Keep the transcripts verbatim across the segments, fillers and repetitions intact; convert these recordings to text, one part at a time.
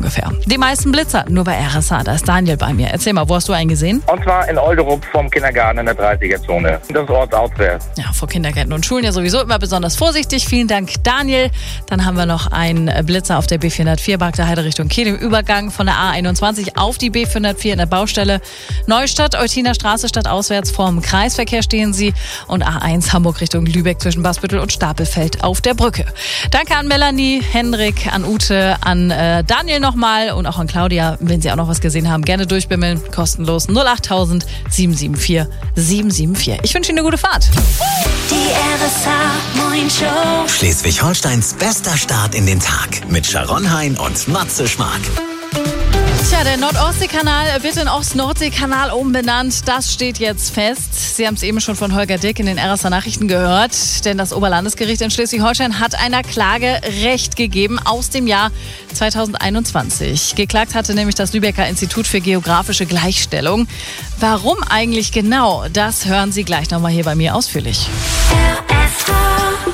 ungefähr. Die meisten Blitzer nur bei R S A. Da ist Daniel bei mir. Erzähl mal, wo hast du einen gesehen? Und zwar in Olderup vom Kindergarten in der dreißiger-Zone. Das ist ortsauswärts. Ja, vor Kindergärten und Schulen ja sowieso immer besonders vorsichtig. Vielen Dank, Daniel. Dann haben wir noch einen Blitzer auf der B vierhundertvier, Barkter Heide Richtung Kehl, im Übergang von der A einundzwanzig auf die B vierhundertvier in der Baustelle Neustadt, Eutiner Straße stadtauswärts vom Kreisverkehr stehen sie, und A eins Hamburg Richtung Lübeck zwischen Baßbüttel und Stapelfeld auf der Brücke. Danke an Melanie, Henrik, an Ute, an äh, Daniel nochmal und auch an Claudia. Wenn Sie auch noch was gesehen haben, gerne durchbimmeln. Kostenlos null acht tausend sieben sieben vier sieben sieben vier. Ich wünsche Ihnen eine gute Fahrt. Die R S A-Morning-Show. Schleswig-Holsteins bester Start in den Tag mit Sharon Hein und Matze Schmark. Tja, der Nord-Ostsee-Kanal wird in Ost-Nordsee-Kanal umbenannt. Das steht jetzt fest. Sie haben es eben schon von Holger Dick in den R S A-Nachrichten gehört. Denn das Oberlandesgericht in Schleswig-Holstein hat einer Klage Recht gegeben aus dem Jahr zweitausendeinundzwanzig. Geklagt hatte nämlich das Lübecker Institut für geografische Gleichstellung. Warum eigentlich genau? Das hören Sie gleich nochmal hier bei mir ausführlich. R S A.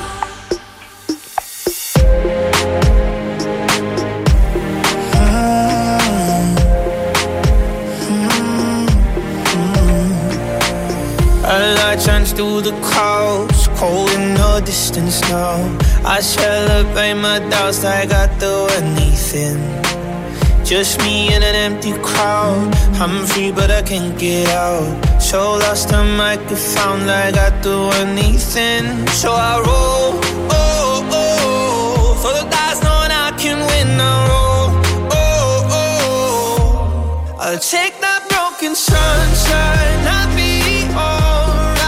A light shines through the clouds, cold in the distance now. I celebrate my doubts like I do anything. Just me in an empty crowd. I'm free but I can't get out. So lost I might get found like I do anything. So I roll, oh, oh, for the dice knowing I can win. I roll, oh, oh, I'll take that broken sunshine. I'll be all.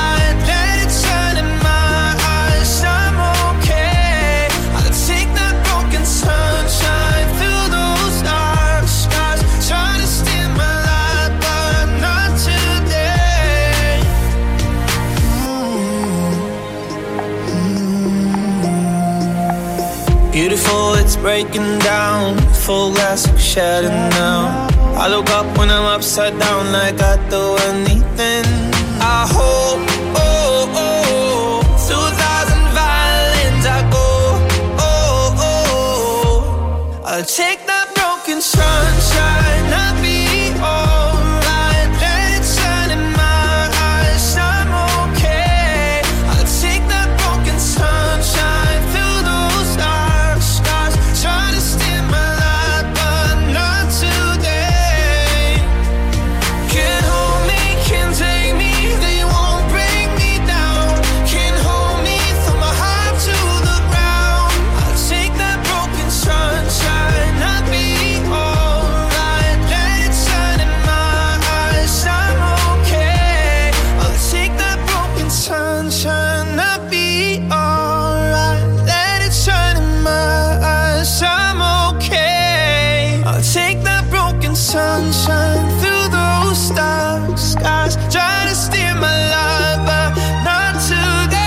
Beautiful, it's breaking down. Full glass like shattered now. I look up when I'm upside down like I do anything. I hope, oh, oh, through a thousand violins I go, oh, oh, I'll take that broken sunshine. I'll be alright. Let it shine in my eyes. I'm okay. I'll take that broken sunshine through those dark skies. Try to steal my light, but not today. Can't hold me, can't take me. They won't bring me down. Can't hold me from my heart to the ground. I'll take that broken sunshine. I'll be alright. Let it shine in my eyes. I'm okay. I'll take that broken sunshine. I'll be alright. Let it shine in my eyes. I'm okay. I'll take that broken sunshine through those dark skies. Try to steer my life, but not today.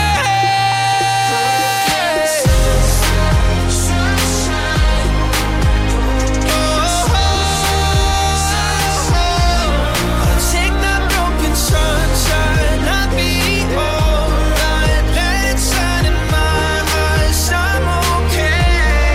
I'll take that broken sunshine. I'll be alright. Let it shine in my eyes. I'm okay.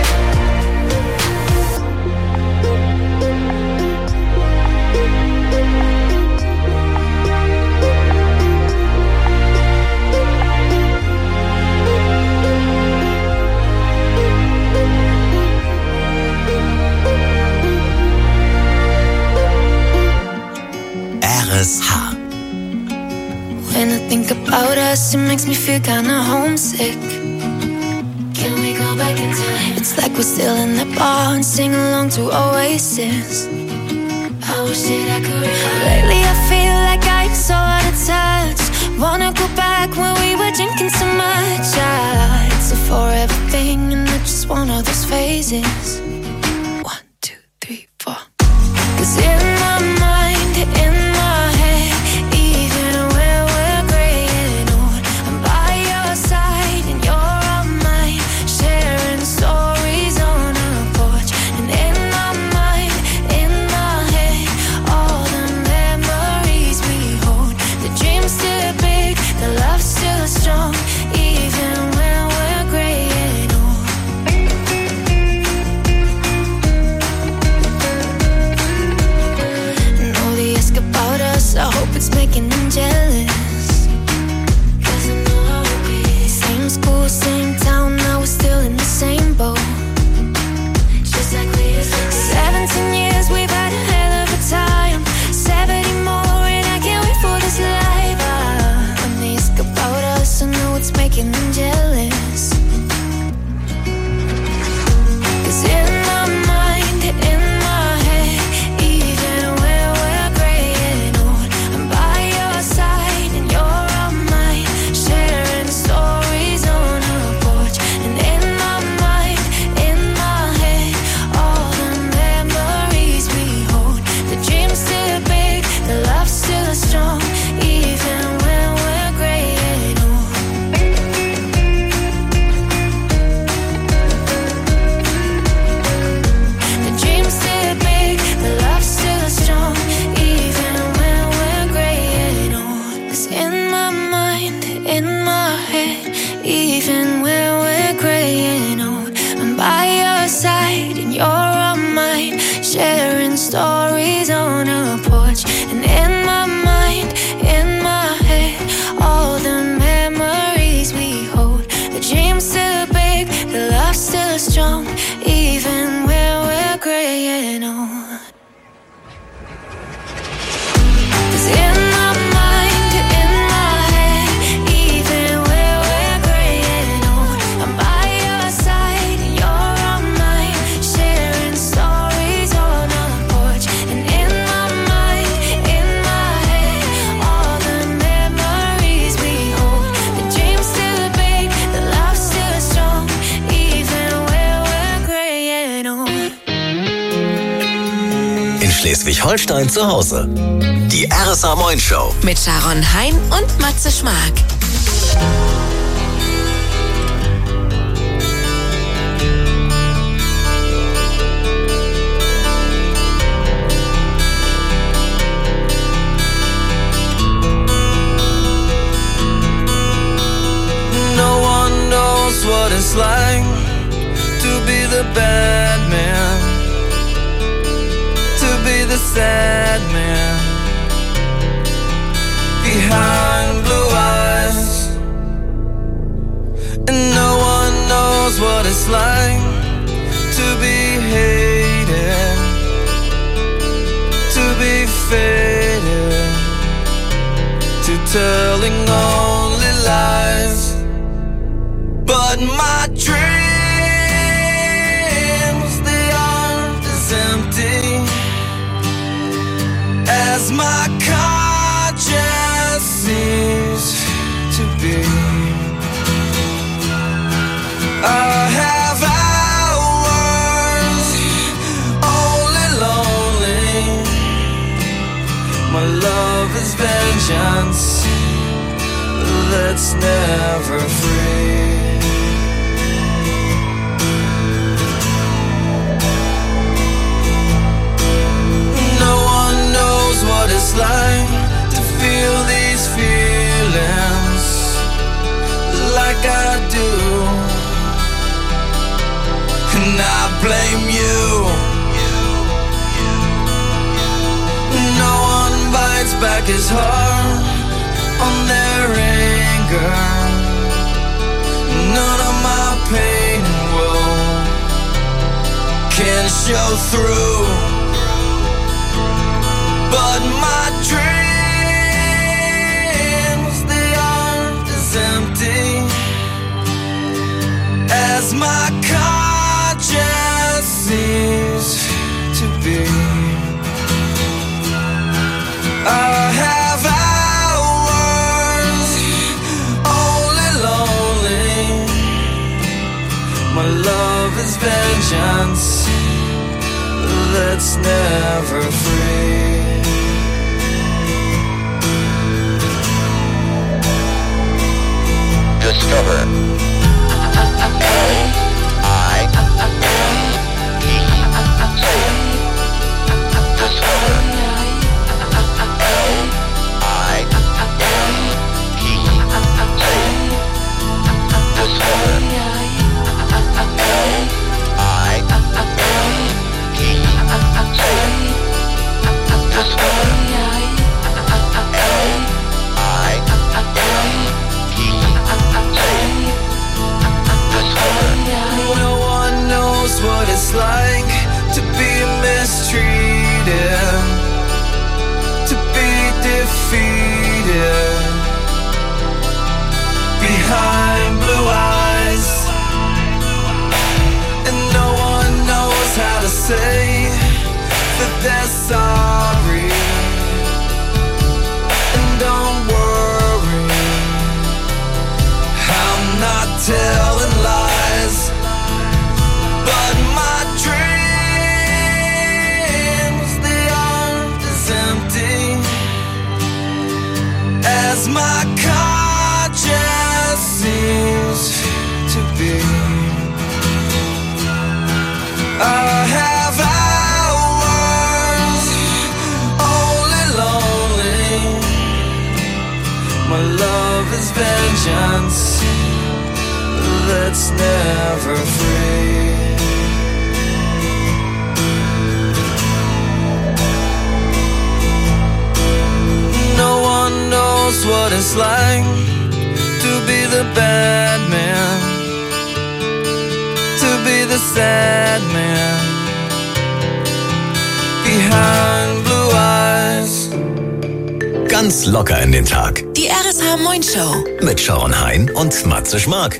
R S H. When I think about us, it makes me feel kinda homesick. Can we go back in time? It's like we're still in the bar and sing along to Oasis. I wish that I could remember. Lately I feel like I'm so out of touch. Wanna go back when we were drinking so much. Ah, it's a forever thing and I just want all those phases. One, two, three, four. 'Cause in my mind, in my head, even when we're graying old, I'm by your side and you're on mine, sharing stories on our porch. And in my mind, in my head, all the memories we hold. The dream's still big, the love's still strong, even when we're graying old. in Schleswig-Holstein zu Hause. Die R S H Moin Show. Mit Sharon Hein und Matze Schmark. No one knows what it's like to be the bad man, to be the sad man behind blue eyes. And no one knows what it's like to be hated, to be faded, to telling only lies. But my dreams, they aren't as empty as my conscience seems to be. I have hours only lonely. My love is vengeance that's never free. What it's like to feel these feelings like I do, and I blame you. No one bites back his heart on their anger. None of my pain and woe can show through. But my dreams, they aren't as empty as my conscience seems to be. I have hours only lonely. My love is vengeance that's never free. Discover. L I E. Say it. Discover. L I E. Say it. Discover. L I E. Say it. Discover. No one knows what it's like to be mistreated, to be defeated behind blue eyes. And no one knows how to say that they're sorry. And don't worry, I'm not telling lies. But my dreams, they aren't as empty as my conscience seems to be. I have hours only lonely. My love is vengeance that's never free. No one knows what it's like to be the bad man, to be the sad man behind blue eyes. Ganz locker in den Tag. Die R S H Moin Show. Mit Sharon Hein und Matze Schmark.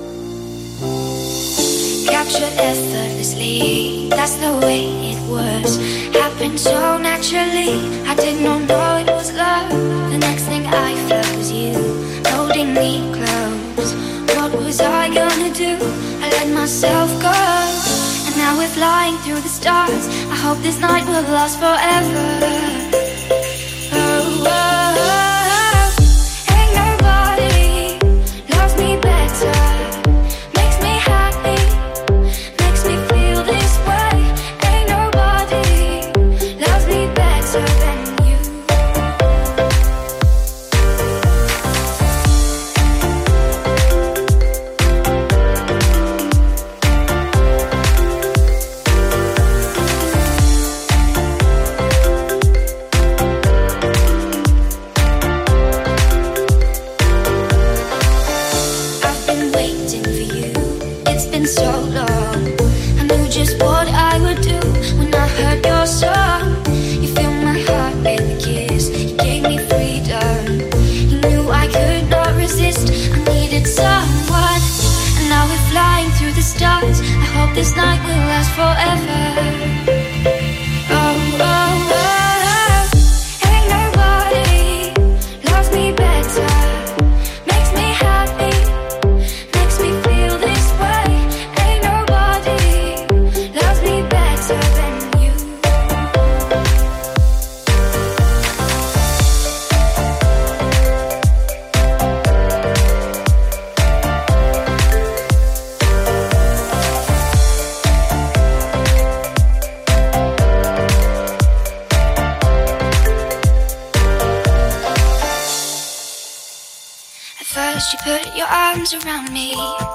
Captured effortlessly, that's the way it was. Happened so naturally, I did not know it was love. The next thing I felt was you, holding me close. What was I gonna do? I let myself go, and now we're we're flying through the stars. I hope this night will last forever. Oh, oh, oh. Ain't nobody loves me better. Makes me happy, makes me feel this way. Ain't nobody loves me better than you. So long, I knew just what I would do when I heard your song. You filled my heart with a kiss, you gave me freedom. You knew I could not resist, I needed someone. And now we're flying through the stars. I hope this night will last forever. Oh, oh, oh. Ain't nobody loves me better. Makes me happy, makes me feel this way. First you put your arms around me,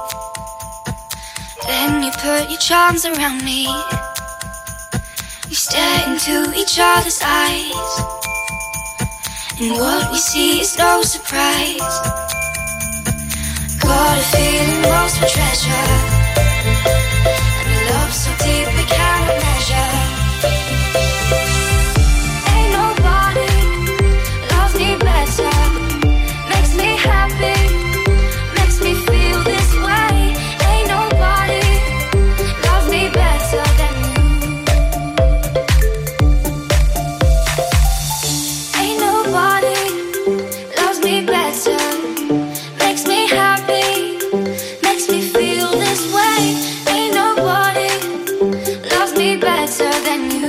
then you put your charms around me. We stare into each other's eyes, and what we see is no surprise. Got a feeling lost for treasure, and a love so deep we cannot measure. Ain't nobody loves me better. Makes me happy, makes me feel this way. Ain't nobody loves me better than you. Ain't nobody loves me better. Makes me happy, makes me feel this way. Ain't nobody loves me better than you.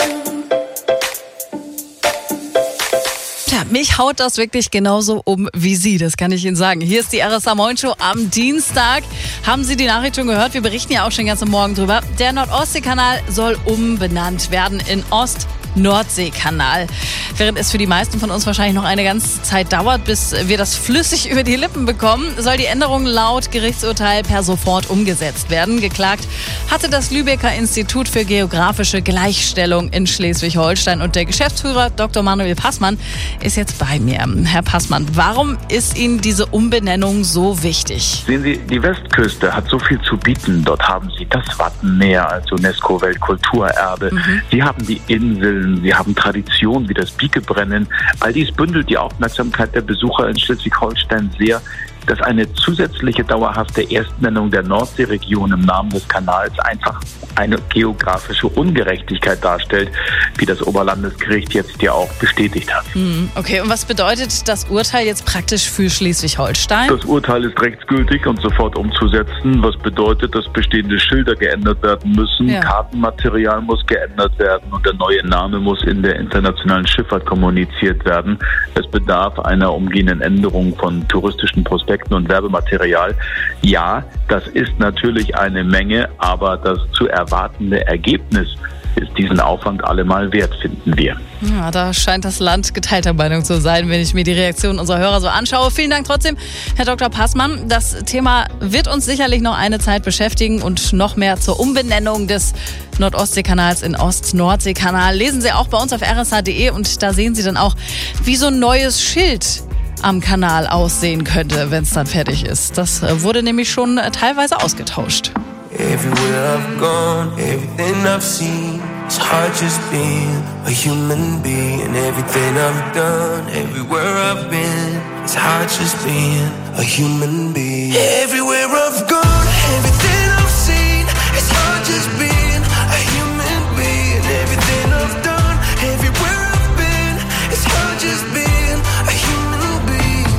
Tja, mich haut das wirklich genauso um wie Sie, das kann ich Ihnen sagen. Hier ist die R S A Morning Show am Dienstag. Haben Sie die Nachricht schon gehört? Wir berichten ja auch schon den ganzen Morgen drüber. Der Nord-Ostsee-Kanal soll umbenannt werden in Ost-Nordsee-Kanal. Während es für die meisten von uns wahrscheinlich noch eine ganze Zeit dauert, bis wir das flüssig über die Lippen bekommen, soll die Änderung laut Gerichtsurteil per sofort umgesetzt werden. Geklagt hatte das Lübecker Institut für geografische Gleichstellung in Schleswig-Holstein und der Geschäftsführer Doktor Manuel Passmann ist jetzt bei mir. Herr Passmann, warum ist Ihnen diese Umbenennung so wichtig? Sehen Sie, die Westküste hat so viel zu bieten. Dort haben Sie das Wattenmeer als UNESCO-Weltkulturerbe. Mhm. Sie haben die Inseln, Sie haben Tradition wie das Biegebrennen. All dies bündelt die Aufmerksamkeit der Besucher in Schleswig-Holstein sehr, dass eine zusätzliche dauerhafte Erstnennung der Nordseeregion im Namen des Kanals einfach eine geografische Ungerechtigkeit darstellt, wie das Oberlandesgericht jetzt ja auch bestätigt hat. Okay, und was bedeutet das Urteil jetzt praktisch für Schleswig-Holstein? Das Urteil ist rechtsgültig und sofort umzusetzen, was bedeutet, dass bestehende Schilder geändert werden müssen, ja. Kartenmaterial muss geändert werden und der neue Name muss in der internationalen Schifffahrt kommuniziert werden. Es bedarf einer umgehenden Änderung von touristischen Prospekten und Werbematerial. Ja, das ist natürlich eine Menge, aber das zu erwartende Ergebnis ist diesen Aufwand allemal wert, finden wir. Ja, da scheint das Land geteilter Meinung zu sein, wenn ich mir die Reaktion unserer Hörer so anschaue. Vielen Dank trotzdem, Herr Doktor Passmann. Das Thema wird uns sicherlich noch eine Zeit beschäftigen und noch mehr zur Umbenennung des Nord-Ostsee-Kanals in Ost-Nordsee-Kanal lesen Sie auch bei uns auf r s h punkt d e und da sehen Sie dann auch, wie so ein neues Schild am Kanal aussehen könnte, wenn es dann fertig ist. Das wurde nämlich schon teilweise ausgetauscht. Everywhere I've gone, everything I've seen, it's hard just being a human being. Everything I've done, everywhere I've been, it's hard just being a human being. Everywhere I've gone, everything I've seen, it's hard just being a human being. Everything I've done, everywhere I've been, it's hard just being a human being.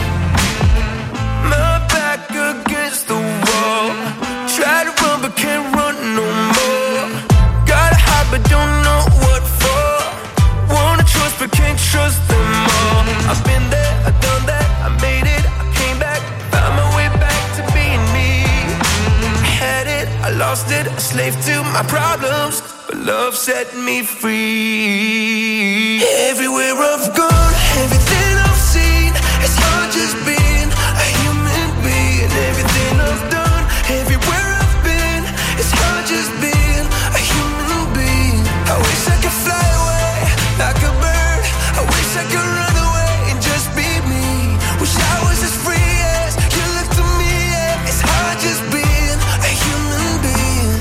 My back against the wall, try to run but can't run no more. a slave to my problems, but love set me free. Everywhere I've gone, everything I've seen, it's hard just being a human being. Everything I've done, everywhere I've been, it's hard just being a human being. I wish I could fly away like a bird. I wish I could run away and just be me. Wish I was as free as you look to me. Yeah. It's hard just being a human being.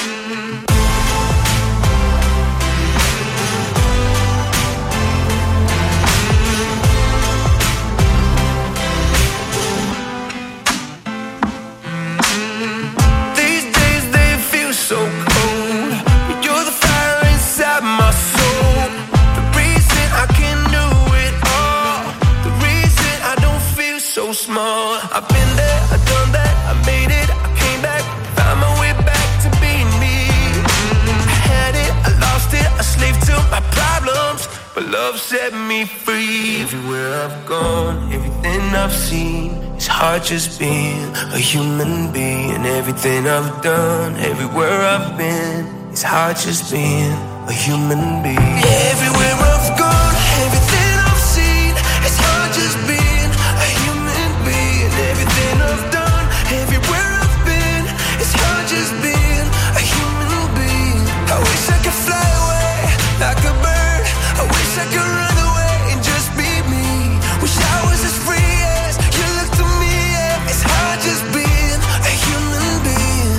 These days they feel so cold, but you're the fire inside my soul. The reason I can do it all, the reason I don't feel so small. I've been there, I've done that, I made it, I came back, found my way back to being me. I had it, I lost it, a slave to my problems, but love set me free. Everywhere I've gone, everything I've seen, it's hard just being a human being. Everything I've done, everywhere I've been, it's hard just being a human being. Everywhere I've gone, everything I've seen, it's hard just being a human being. Everything I've done, everywhere I've been, it's hard just being a human being. I wish I could fly away like a bird. I wish I could run away and just be me. Wish I was as free as you look to me. Yeah. It's hard just being a human being.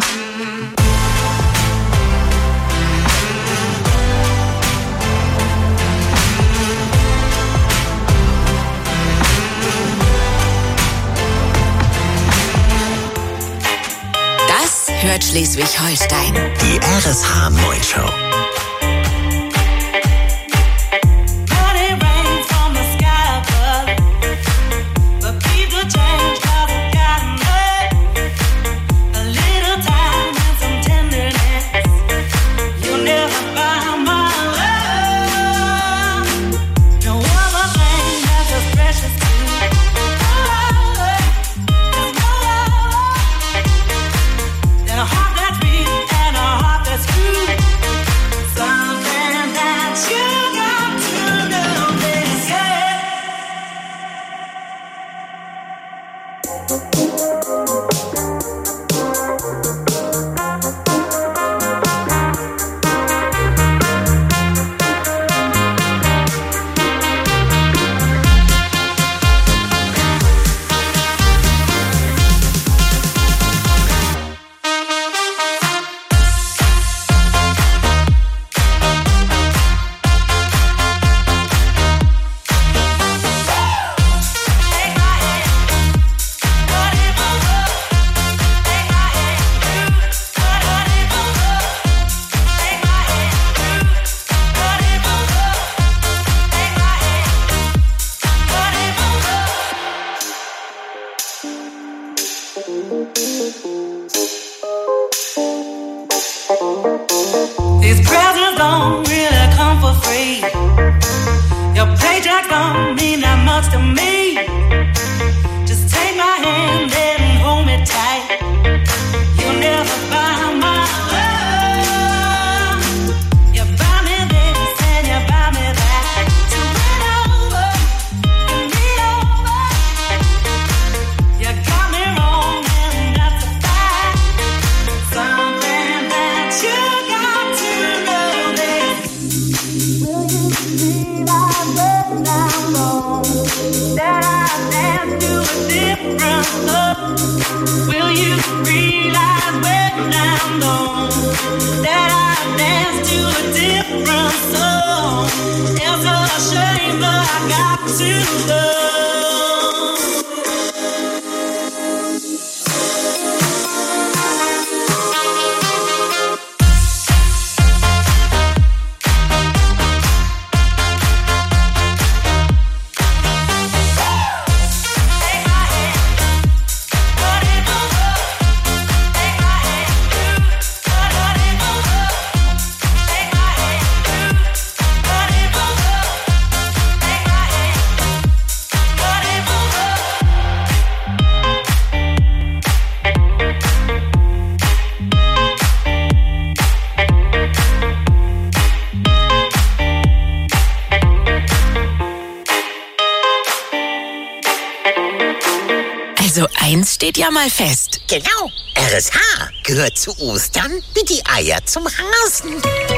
Das hört Schleswig-Holstein. Die R S H-Morning-Show. These presents don't really come for free. Your paycheck don't mean that much to me. Just take my hand and hold me tight. You'll never buy my love. You buy me this and you buy me that. So win over, win me over. You got me wrong and that's a fact. Something that you got to know this. Will you realize when I'm gone that I dance to a different love? Will you realize when I'm gone that I dance to a different song? It's a shame, but I got to love. Also eins steht ja mal fest. Genau. R S H gehört zu Ostern wie die Eier zum Hasen.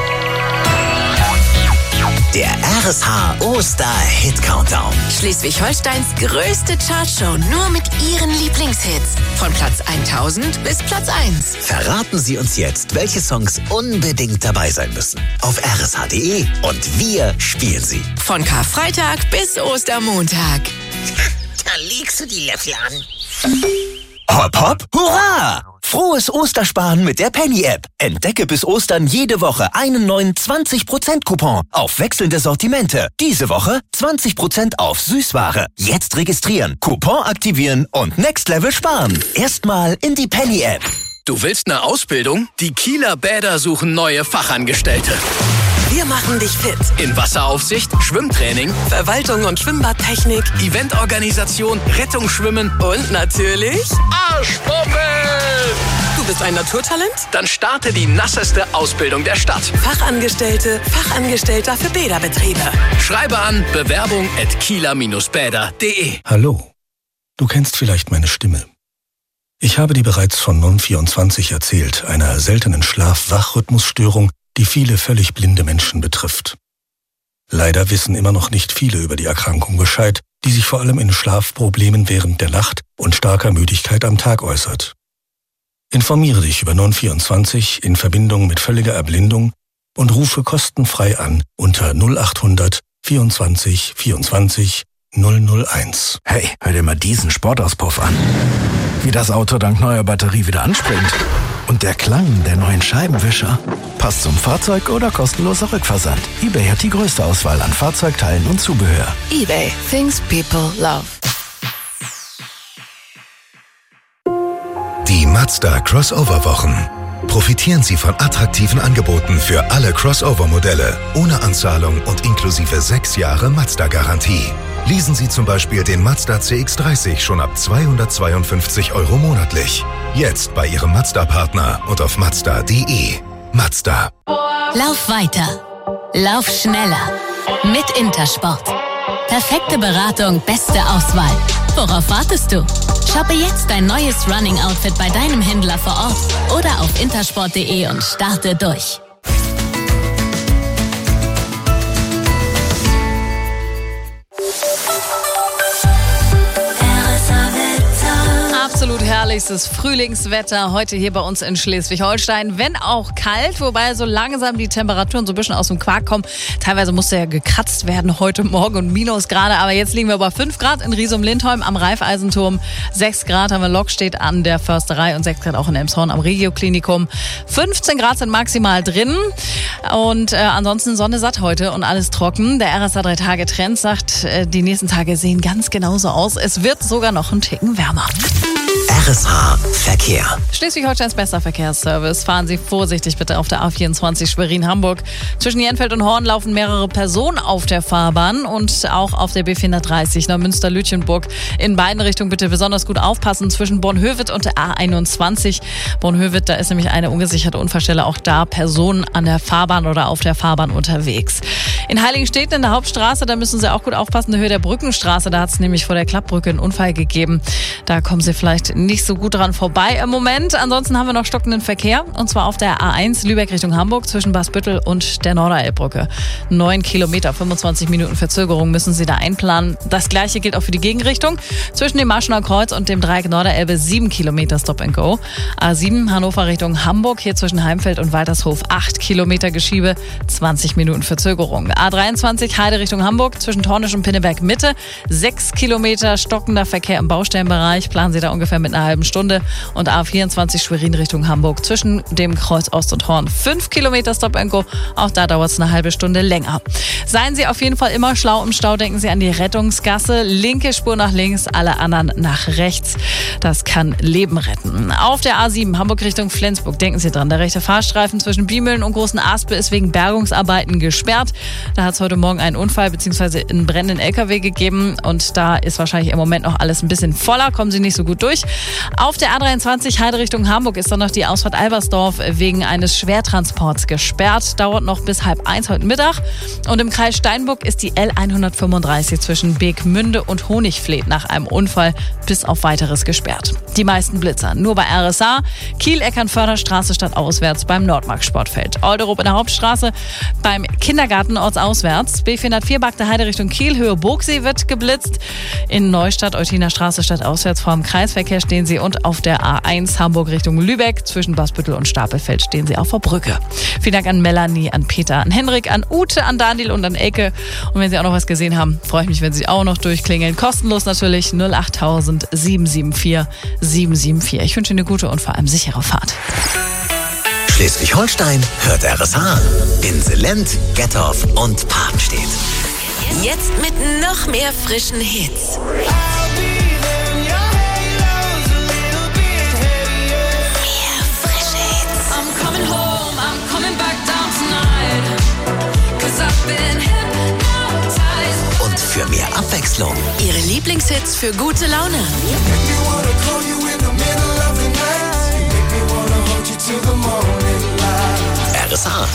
Der R S H Oster-Hit-Countdown. Schleswig-Holsteins größte Chartshow nur mit ihren Lieblingshits. Von Platz tausend bis Platz eins. Verraten Sie uns jetzt, welche Songs unbedingt dabei sein müssen. Auf r s h punkt d e und wir spielen sie. Von Karfreitag bis Ostermontag. Da legst du die Löffel an. Hopp, hopp, hurra! Frohes Ostersparen mit der Penny-App. Entdecke bis Ostern jede Woche einen neuen zwanzig Prozent Coupon auf wechselnde Sortimente. Diese Woche zwanzig Prozent auf Süßware. Jetzt registrieren, Coupon aktivieren und Next Level sparen. Erstmal in die Penny-App. Du willst eine Ausbildung? Die Kieler Bäder suchen neue Fachangestellte. Wir machen dich fit. In Wasseraufsicht, Schwimmtraining, Verwaltung und Schwimmbadtechnik, Eventorganisation, Rettungsschwimmen und natürlich Arschbomben! Du bist ein Naturtalent? Dann starte die nasseste Ausbildung der Stadt. Fachangestellte, Fachangestellter für Bäderbetriebe. Schreibe an bewerbung at kieler Bäder punkt de. Hallo, du kennst vielleicht meine Stimme. Ich habe dir bereits von N O N vierundzwanzig erzählt, einer seltenen Schlaf-Wach-Rhythmusstörung, die viele völlig blinde Menschen betrifft. Leider wissen immer noch nicht viele über die Erkrankung Bescheid, die sich vor allem in Schlafproblemen während der Nacht und starker Müdigkeit am Tag äußert. Informiere dich über N O N vierundzwanzig in Verbindung mit völliger Erblindung und rufe kostenfrei an unter null achthundert vierundzwanzig vierundzwanzig null null eins. Hey, hör dir mal diesen Sportauspuff an. Wie das Auto dank neuer Batterie wieder anspringt. Und der Klang der neuen Scheibenwischer. Passt zum Fahrzeug oder kostenloser Rückversand. eBay hat die größte Auswahl an Fahrzeugteilen und Zubehör. eBay. Things people love. Die Mazda Crossover-Wochen. Profitieren Sie von attraktiven Angeboten für alle Crossover-Modelle, ohne Anzahlung und inklusive sechs Jahre Mazda-Garantie. Leasen Sie zum Beispiel den Mazda C X dreißig schon ab zweihundertzweiundfünfzig Euro monatlich. Jetzt bei Ihrem Mazda-Partner und auf mazda punkt de. Mazda. Lauf weiter. Lauf schneller. Mit Intersport. Perfekte Beratung, beste Auswahl. Worauf wartest du? Shoppe jetzt dein neues Running-Outfit bei deinem Händler vor Ort oder auf intersport punkt de und starte durch. Absolut herrlichstes Frühlingswetter heute hier bei uns in Schleswig-Holstein. Wenn auch kalt, wobei so langsam die Temperaturen so ein bisschen aus dem Quark kommen. Teilweise musste ja gekratzt werden heute Morgen und Minusgrade. Aber jetzt liegen wir bei fünf Grad in Riesum-Lindholm am Raiffeisenturm. sechs Grad haben wir Lockstedt an der Försterei und sechs Grad auch in Elmshorn am Regio-Klinikum. fünfzehn Grad sind maximal drin. Und äh, ansonsten Sonne satt heute und alles trocken. Der R S A drei Tage Trend sagt, äh, die nächsten Tage sehen ganz genauso aus. Es wird sogar noch ein Ticken wärmer. R S H Verkehr. Schleswig-Holsteins bester Verkehrsservice. Fahren Sie vorsichtig bitte auf der A vierundzwanzig Schwerin-Hamburg. Zwischen Jenfeld und Horn laufen mehrere Personen auf der Fahrbahn und auch auf der B vierhundertdreißig Neumünster-Lütjenburg. In beiden Richtungen bitte besonders gut aufpassen. Zwischen Bornhöved und der A einundzwanzig. Bornhöved, da ist nämlich eine ungesicherte Unfallstelle. Auch da Personen an der Fahrbahn oder auf der Fahrbahn unterwegs. In Heiligenstädten in der Hauptstraße, da müssen Sie auch gut aufpassen. In der Höhe der Brückenstraße, da hat es nämlich vor der Klappbrücke einen Unfall gegeben. Da kommen Sie vielleicht nicht so gut dran vorbei im Moment. Ansonsten haben wir noch stockenden Verkehr und zwar auf der A eins Lübeck Richtung Hamburg zwischen Basbüttel und der Norderelbbrücke. Neun Kilometer, fünfundzwanzig Minuten Verzögerung müssen Sie da einplanen. Das gleiche gilt auch für die Gegenrichtung. Zwischen dem Marschener Kreuz und dem Dreieck Norderelbe sieben Kilometer Stop and Go. A sieben Hannover Richtung Hamburg, hier zwischen Heimfeld und Waltershof acht Kilometer Geschiebe, zwanzig Minuten Verzögerung. A dreiundzwanzig Heide Richtung Hamburg zwischen Tornisch und Pinneberg Mitte, sechs Kilometer stockender Verkehr im Baustellenbereich. Planen Sie da ungefähr mit einer halben Stunde. Und A vierundzwanzig Schwerin Richtung Hamburg zwischen dem Kreuz Ost und Horn fünf Kilometer Stop and Go. Auch da dauert es eine halbe Stunde länger. Seien Sie auf jeden Fall immer schlau im Stau. Denken Sie an die Rettungsgasse. Linke Spur nach links, alle anderen nach rechts. Das kann Leben retten. Auf der A sieben Hamburg Richtung Flensburg. Denken Sie dran, der rechte Fahrstreifen zwischen Biemühlen und Großen Aspe ist wegen Bergungsarbeiten gesperrt. Da hat es heute Morgen einen Unfall bzw. einen brennenden L K W gegeben. Und da ist wahrscheinlich im Moment noch alles ein bisschen voller. Kommen Sie nicht so gut durch. Auf der A dreiundzwanzig Heide Richtung Hamburg ist dann noch die Ausfahrt Albersdorf wegen eines Schwertransports gesperrt. Dauert noch bis halb eins heute Mittag. Und im Kreis Steinburg ist die L hundertfünfunddreißig zwischen Beekmünde und Honigfleet nach einem Unfall bis auf Weiteres gesperrt. Die meisten Blitzer nur bei R S A, Kiel-Eckernförderstraße stadtauswärts beim Nordmark-Sportfeld. Olderup in der Hauptstraße beim Kindergarten ortsauswärts. B vierhundertvier Bagde Heide Richtung Kiel, Höhe Burgsee wird geblitzt. In Neustadt, Eutiner Straße stadtauswärts vor dem Kreisverkehr stehen sie und auf der A eins Hamburg Richtung Lübeck zwischen Basbüttel und Stapelfeld stehen sie auf der Brücke. Vielen Dank an Melanie, an Peter, an Henrik, an Ute, an Daniel und an Elke. Und wenn Sie auch noch was gesehen haben, freue ich mich, wenn Sie auch noch durchklingeln. Kostenlos natürlich null achttausend sieben sieben vier sieben sieben vier. Ich wünsche Ihnen eine gute und vor allem sichere Fahrt. Schleswig-Holstein hört R S H. In Selent, Gettorf und Papenstedt. Jetzt mit noch mehr frischen Hits. Und für mehr Abwechslung. Ihre Lieblingshits für gute Laune. R S H.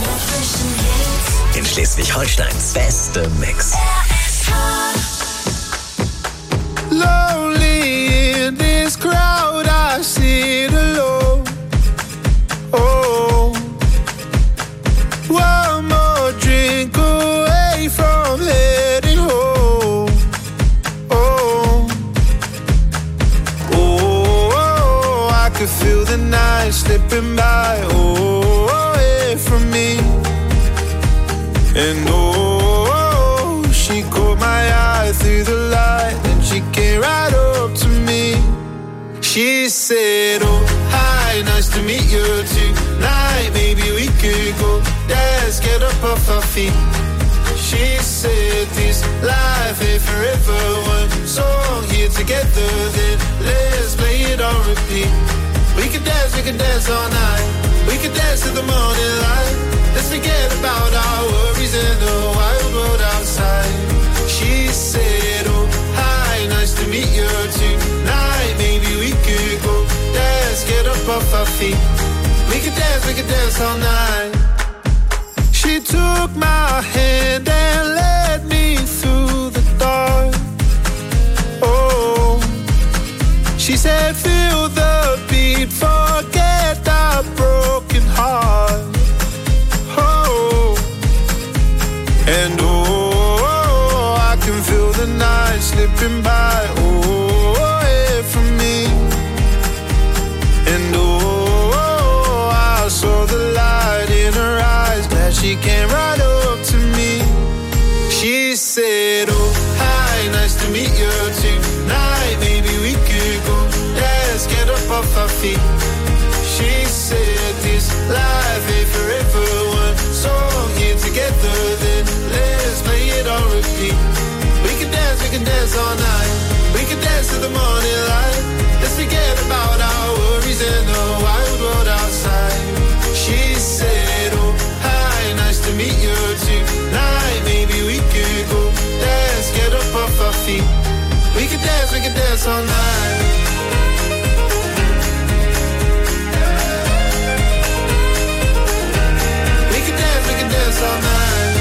In Schleswig-Holsteins beste Mix. Lonely in this crowd, I sit alone. Oh, one more drink away from heading home. Oh, oh, I could feel the night slipping by. Oh, away from me. And oh, she caught my eye through the light, and she came right up to me. She said, oh, hi, nice to meet you tonight. Maybe we could go dance, get up off our feet. She said, this life ain't forever. One song here together, then let's play it on repeat. We could dance, we could dance all night. We could dance till the morning light. Let's forget about our worries in the wild world outside. She said, oh, hi, nice to meet you tonight. Maybe we could go dance, get up off our feet. We could dance, we could dance all night. She took my hand and led me through the dark. Oh, she said, feel the beat, forget our broken heart. Oh, and oh, I can feel the night slipping by. Oh, away from me. And oh, I saw the light in her eyes. Glad she came right up to me. She said, oh, hi, nice to meet you tonight. Maybe we could go dance, get up off our feet. She said, this life ain't forever. One song here together, then let's play it on repeat. We can dance, we can dance all night. We can dance till the morning light. Let's forget about our worries in the wild world outside. She said, oh, hi, nice to meet you tonight. Maybe we could go dance, get up off our feet. We can dance, we can dance all night. Dance all night.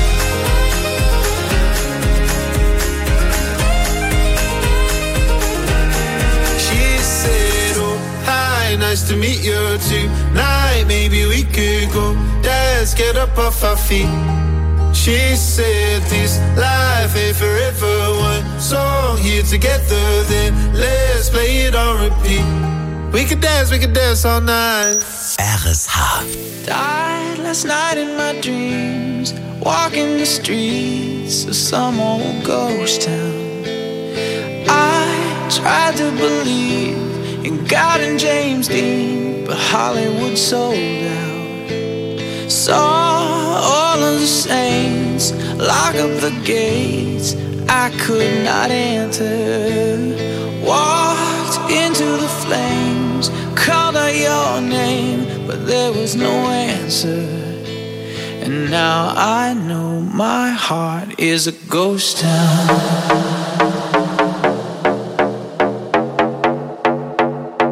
She said, oh, hi, nice to meet you tonight. Maybe we could go dance, get up off our feet. She said, this life ain't forever. One song here together, then let's play it on repeat. We could dance, we could dance all night. R S H. Died last night in my dreams, walking the streets of some old ghost town. I tried to believe in God and James Dean, but Hollywood sold out. Saw all of the saints lock up the gates I could not enter. Walked into the flames, called out your name, but there was no answer. And now I know my heart is a ghost town.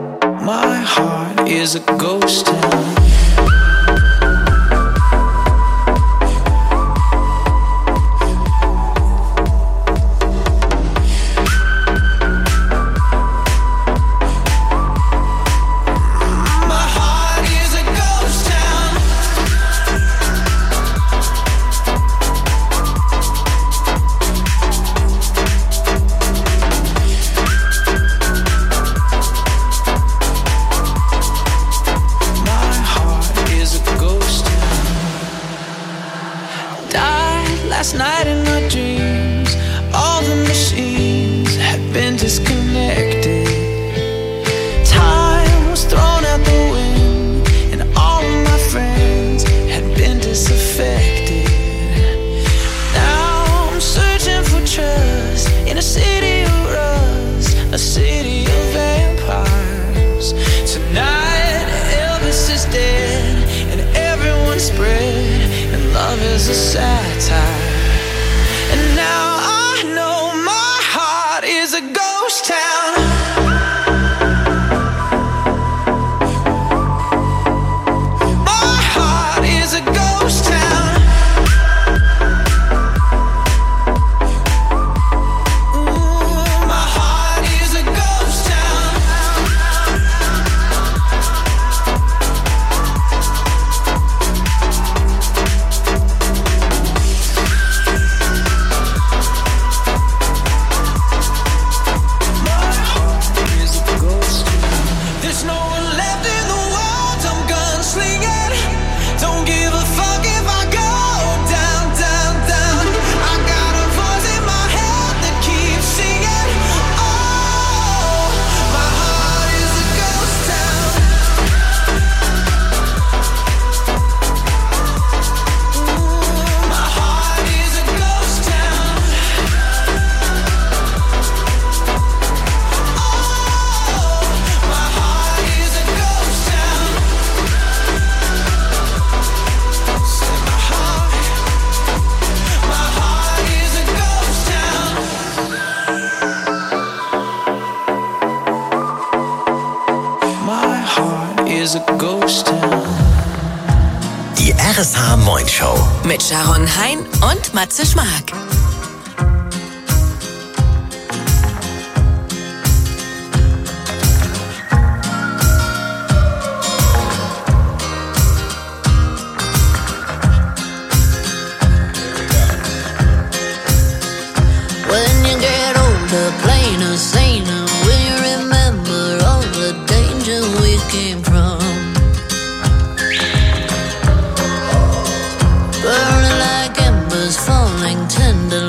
is a ghost town. Last night in my dreams, all the machines had been disconnected. Time was thrown out the wind, and all of my friends had been disaffected. Now I'm searching for trust in a city of rust, a city of vampires. Tonight Elvis is dead, and everyone's spread, and love is a satire. And now I know my heart is a ghost town. My heart is a ghost town. Ooh, my heart is a ghost town. There's no one left in the world, I'm gunslinging. Don't give a fuck if I go down, down, down. I got a voice in my head that keeps singing. Oh, my heart is a ghost town. Ooh, my heart is a ghost town. My heart is a ghost town. Say my heart, my heart is a ghost town. My heart is a ghost town. Die R S H Moin Show. Mit Sharon Hein und Matze Schmark. When you get older, plainer, saner, will you remember all the danger we came from? Burning like embers, falling tender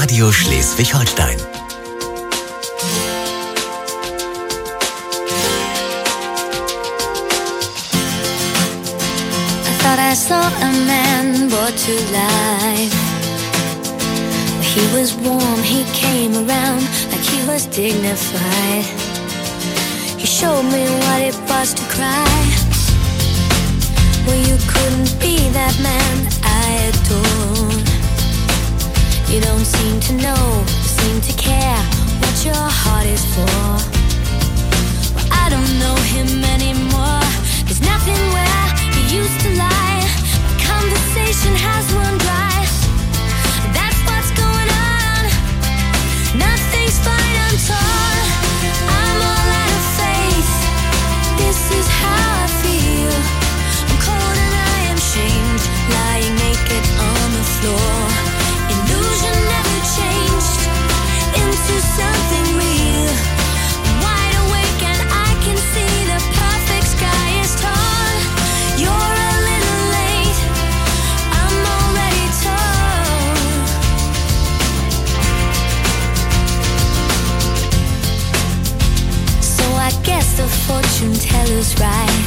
Radio Schleswig-Holstein. Thought I saw a man brought to life. He was warm, he came around like he was dignified. He showed me what it was to cry. Well, you couldn't be that man I adored. You don't seem to know, seem to care what your heart is for. Well, I don't know him anymore. There's nothing where he used to lie. My conversation has run dry. That's what's going on. Nothing's fine, I'm torn. I'm all out of faith. This is how I feel. I'm cold and I am shamed, lying naked on the floor. Illusion never changed into something real. I'm wide awake and I can see the perfect sky is torn. You're a little late, I'm already torn. So I guess the fortune teller's right.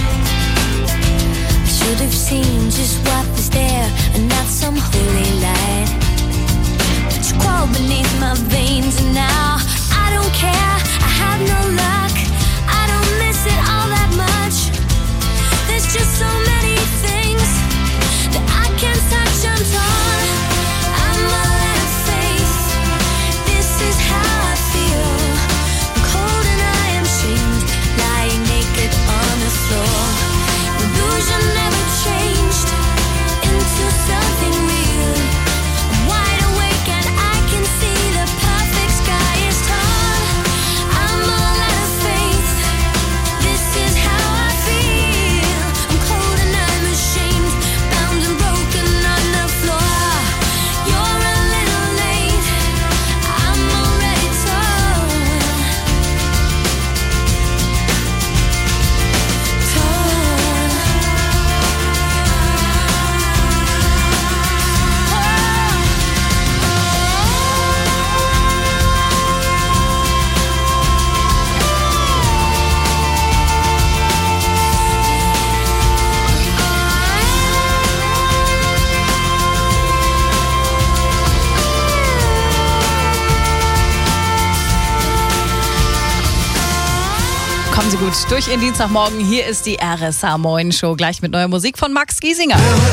I should have seen just what was there and not some holy light. But you crawl beneath my veins and now I don't care, I have no luck. I don't miss it all that much. There's just so many things that I can't touch, I'm torn. I'm all out of faith. This is how I feel. I'm cold and I am shamed, lying naked on the floor. Illusion never changed into something real. I'm wide awake and I can see the perfect sky is torn. I'm all out of faith. This is how I feel. I'm cold and I'm ashamed, bound and broken on the floor. You're a little late, I'm already torn. Kommen Sie gut durch Ihren Dienstagmorgen. Hier ist die R S A Moin Show. Gleich mit neuer Musik von Max Giesinger.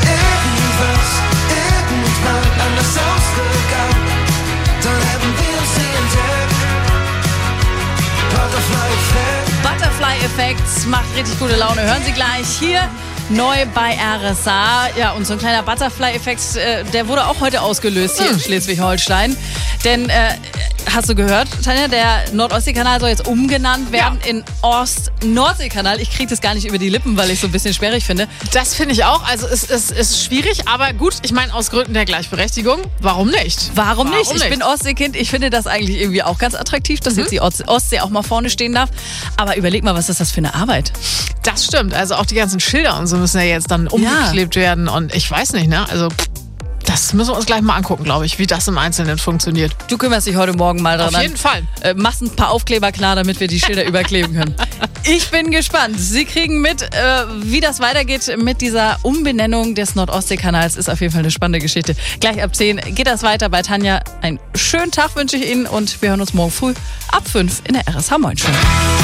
Butterfly Effekt macht richtig gute Laune. Hören Sie gleich hier neu bei R S A. Ja, und so ein kleiner Butterfly-Effekt, äh, der wurde auch heute ausgelöst hier hm. in Schleswig-Holstein. Denn, äh, hast du gehört, Tanja, der Nord-Ostsee-Kanal soll jetzt umgenannt werden ja. in Ost-Nordsee-Kanal. Ich kriege das gar nicht über die Lippen, weil ich es so ein bisschen sperrig finde. Das finde ich auch. Also es ist, ist schwierig, aber gut, ich meine aus Gründen der Gleichberechtigung, warum nicht? Warum, warum nicht? Ich nicht? bin Ostseekind. Ich finde das eigentlich irgendwie auch ganz attraktiv, dass mhm. jetzt die Ostsee auch mal vorne stehen darf. Aber überleg mal, was ist das für eine Arbeit? Das stimmt. Also auch die ganzen Schilder und so müssen ja jetzt dann umgeklebt ja. werden. Und ich weiß nicht, ne? Also das müssen wir uns gleich mal angucken, glaube ich, wie das im Einzelnen funktioniert. Du kümmerst dich heute Morgen mal daran. Auf jeden Fall. Äh, machst ein paar Aufkleber klar, damit wir die Schilder überkleben können. Ich bin gespannt. Sie kriegen mit, äh, wie das weitergeht mit dieser Umbenennung des Nord-Ostsee-Kanals. Ist auf jeden Fall eine spannende Geschichte. Gleich ab zehn geht das weiter bei Tanja. Einen schönen Tag wünsche ich Ihnen und wir hören uns morgen früh ab fünf in der R S H Moin Show.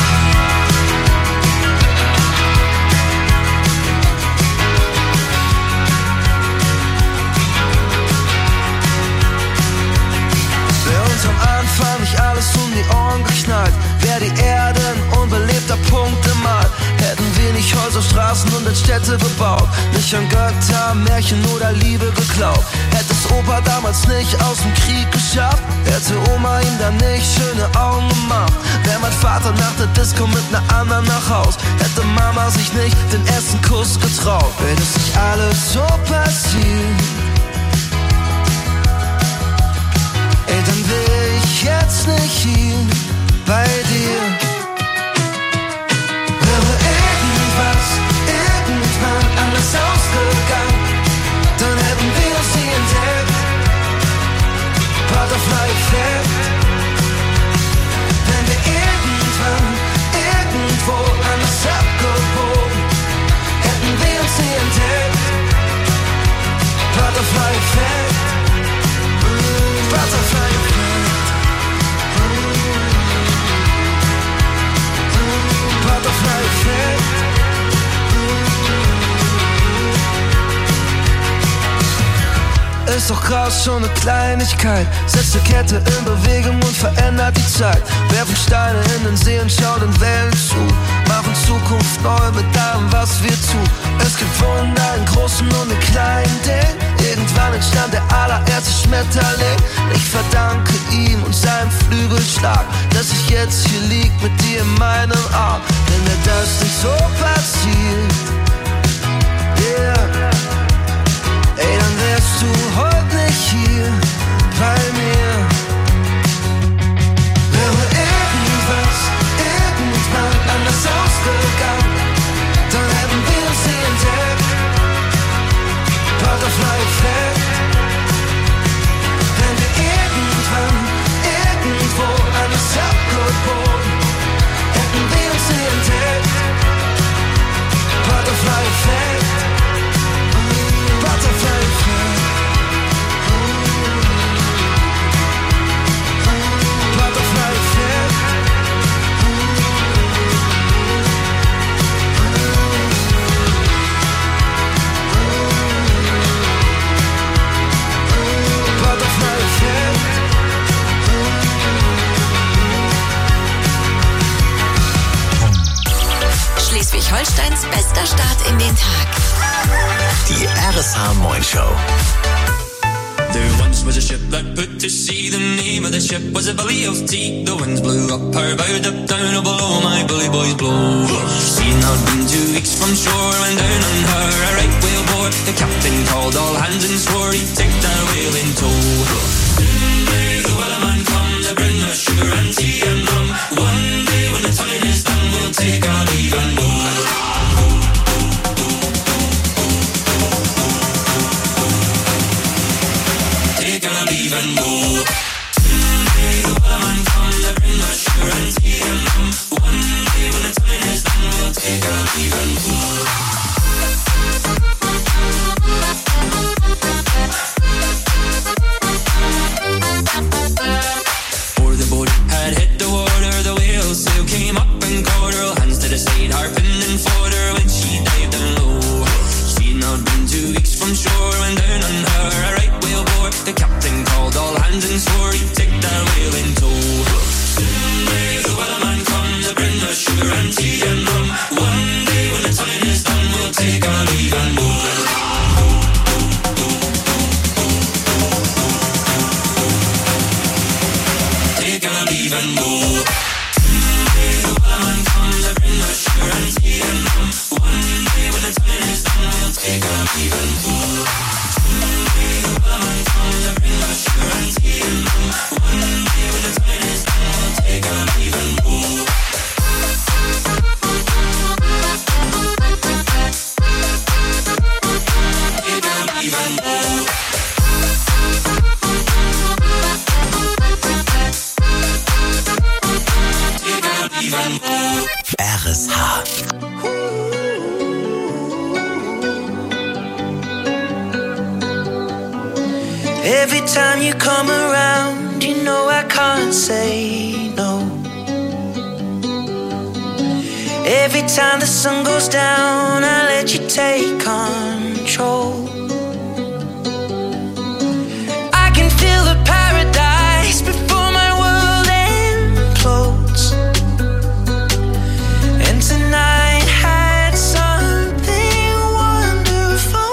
Um die Ohren geknallt, wär die Erde ein unbelebter Punkt im All. Hätten wir nicht Häuser, Straßen und Städte bebaut, nicht an Götter, Märchen oder Liebe geklaut. Hätte es Opa damals nicht aus dem Krieg geschafft, hätte Oma ihm dann nicht schöne Augen gemacht. Wär mein Vater nach der Disco mit ner anderen nach Haus, hätte Mama sich nicht den ersten Kuss getraut. Wenn es nicht alles so passiert, ey, dann will ich jetzt nicht hier bei dir. Wäre irgendwas, irgendwann anders ausgegangen, dann hätten wir sie entdeckt. Butterfly-Effekt. Wenn wir irgendwann, irgendwo anders abgebogen, hätten wir uns nie entdeckt. Butterfly-Effekt. Butterfly-Effekt. Butterfly-Effekt. Ist doch krass, schon eine Kleinigkeit. Setzt eine Kette in Bewegung und verändert die Zeit. Werfen Steine in den See und schauen den Wellen zu. Machen Zukunft neu mit allem, was wir tun. Es gibt Wunder in großen und in kleinen Dingen. Irgendwann entstand der allererste Schmetterling. Ich verdanke ihm und seinem Flügelschlag, dass ich jetzt hier lieg mit dir in meinem Arm. Wenn mir das nicht so passiert, yeah, ey, dann wärst du heute nicht hier bei mir. Wäre irgendwas, irgendwann anders ausgegangen, dann hätten wir uns nie entdeckt. Butterfly-Effekt. Wenn wir irgendwann, irgendwo anders abgebogen, hätten wir uns nie entdeckt. Butterfly-Effekt. Butterfly-Effekt. Butterfly-Effekt. Butterfly-Effekt. Schleswig-Holsteins bester Start in den Tag. Die R S H Moin Show. There once was a ship that put to sea. The name of the ship was a Billy of Tea. The winds blew up her bow, up down, oh below my bully boys blow. She'd not been two weeks from shore when down on her a right whale bore. The captain called all hands and swore he'd take that whale in tow. Soon may the wellerman come to bring us sugar and tea and rum. One day when the time is done, we'll take our leave and go. Leave and go. Someday the wellerman comes to bring us sugar and tea and rum. One day when the time is done, we'll take our leave and go. Before the boat had hit the water, the whale sail came up and caught her. Hands to the side, harping and fought her when she dived down low. She'd not been two weeks from shore when down on her a right whale bore. The captain called all hands and swore he'd take that whale in tow. Soon may the wellerman come to bring us sugar and tea and rum. One day when the time is done, we'll take our leave and go. Take our leave and go. Soon may the wellerman come to bring us sugar and tea and rum. One day when the time is done, we'll take our leave and go. R S H. Every time you come around, you know I can't say no. Every time the sun goes down, I let you take control. I can feel the paradise before my world implodes. And tonight had something wonderful.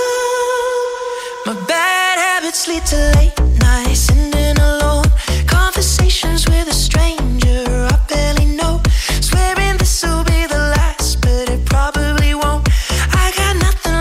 My bad habits lead to late nights, sitting alone. Conversations with a stranger I barely know. Swearing this'll be the last, but it probably won't. I got nothing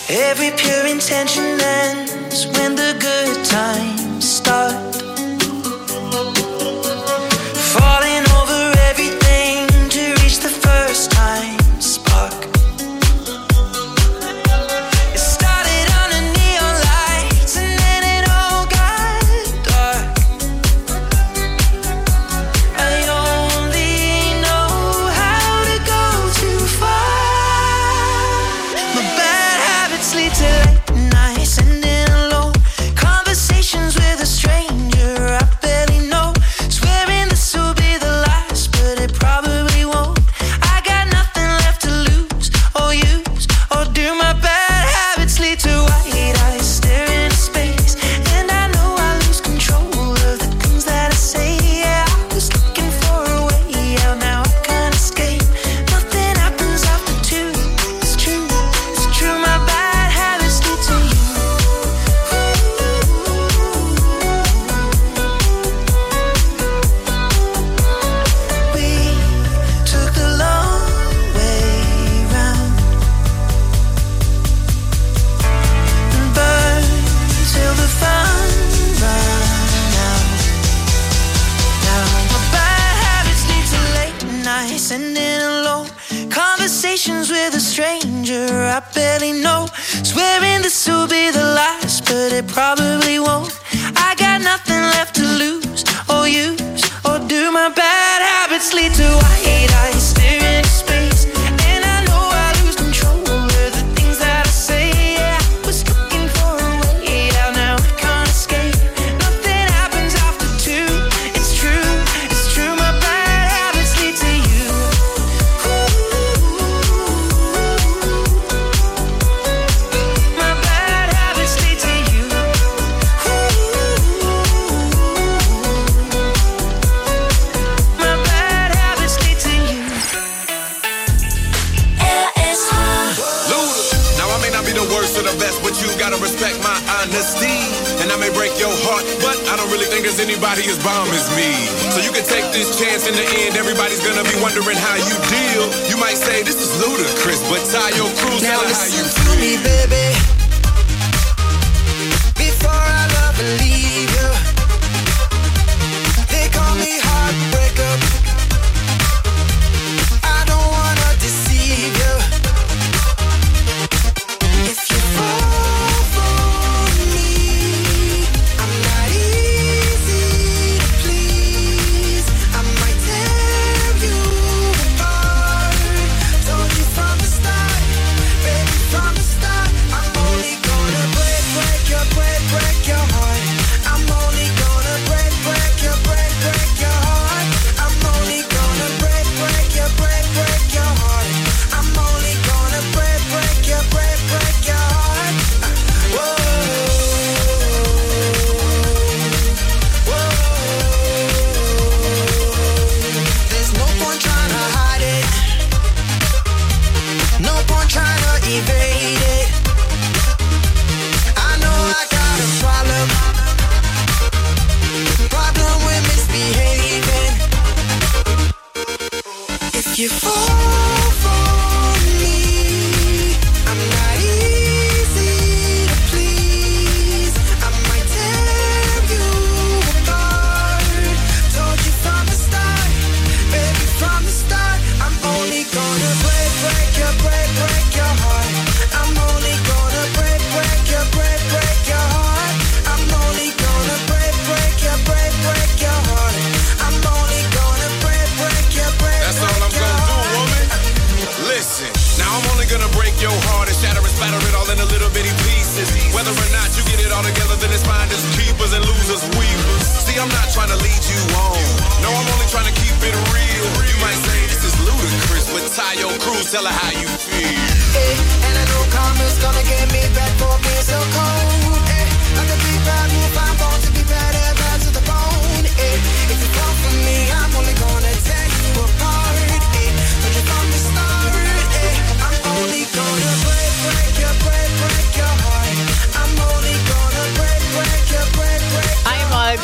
Every pure intention ends when the good times start. Falling over everything to reach the first time spark. It started under neon lights and then it all got dark. I only know how to go too far. My bad habits lead to late nights and in alone conversations with a stranger I barely know. Swearing this will be the last, but it probably won't. I got nothing left to lose or use or do. My bad habits lead to white eyes staring into space, and I know I lose control of the things that I say. Yeah, I was looking for a way out, now I can't escape. Nothing happens after two. It's true, it's true. My bad habits lead to you. We took the long way round and burned till the fun ran out. Now my bad habits lead to late nights and in alone conversations with a stranger I barely know. Swearing this will be the last, but it probably won't. I got nothing left to lose or use or do. My bad habits lead to white eyes staring into space, and I know I lose control of the things that I say. Yeah, I was looking for a way out, now I can't escape. Nothing happens after two. It's true, it's true. My bad habits lead to you. My bad habits lead to you. My bad habits lead to you. Luda. Now I may not be the worst or the best, but you gotta respect my honesty. And I may break your heart, but I don't really think there's anybody as bomb as me. So you can take this chance. In the end, everybody's gonna be wondering how you deal. You might say this is ludicrous, but tie your cruise, tell her how you Listen to me, baby. Before I love and leave you, they call me heartbreaker. I don't wanna deceive you. If you fall for me, I'm not easy to please. I might tear you apart. Told you from the start, baby, from the start. I'm only gonna break, break your, break, break your heart. I'm only gonna break, break your, break, break your heart. I'm only gonna break, break your, break, break your heart. I'm only gonna break, break your, break, break your heart. Whoa, whoa. There's no point trying to hide it. No point trying to evade it. I know I got a problem. Problem with misbehaving. If you fall for me, I'm not easy to please. I might tear you apart. Told you from the start, baby, from the start. I'm only gonna break, break your, break, break your heart. I'm only gonna break, break your, break, break your heart. I'm only gonna break, break your, break, break your heart. I'm only gonna break, break your, break, That's all break I'm your gonna do, heart. woman. Listen, now I'm only gonna break your heart and shatter and splatter it all into little bitty pieces. Whether or not you get it all together, then it's finders, keepers, and losers, weavers. See, I'm not trying to lead you on. No, I'm only trying to keep it real. You might say this is ludicrous, but tie your cruise, tell her how you feel. Hey, and I know karma's gonna get me back for being so cold. Hey, like a big bad wolf, I'm born to be bad and bad to the bone. Hey, if you come for me, I'm only gonna tear you apart. Hey, told you from the start. Hey, I'm only gonna break, break your, break, break your heart. I'm only gonna break, break your, break, break your Einmal gab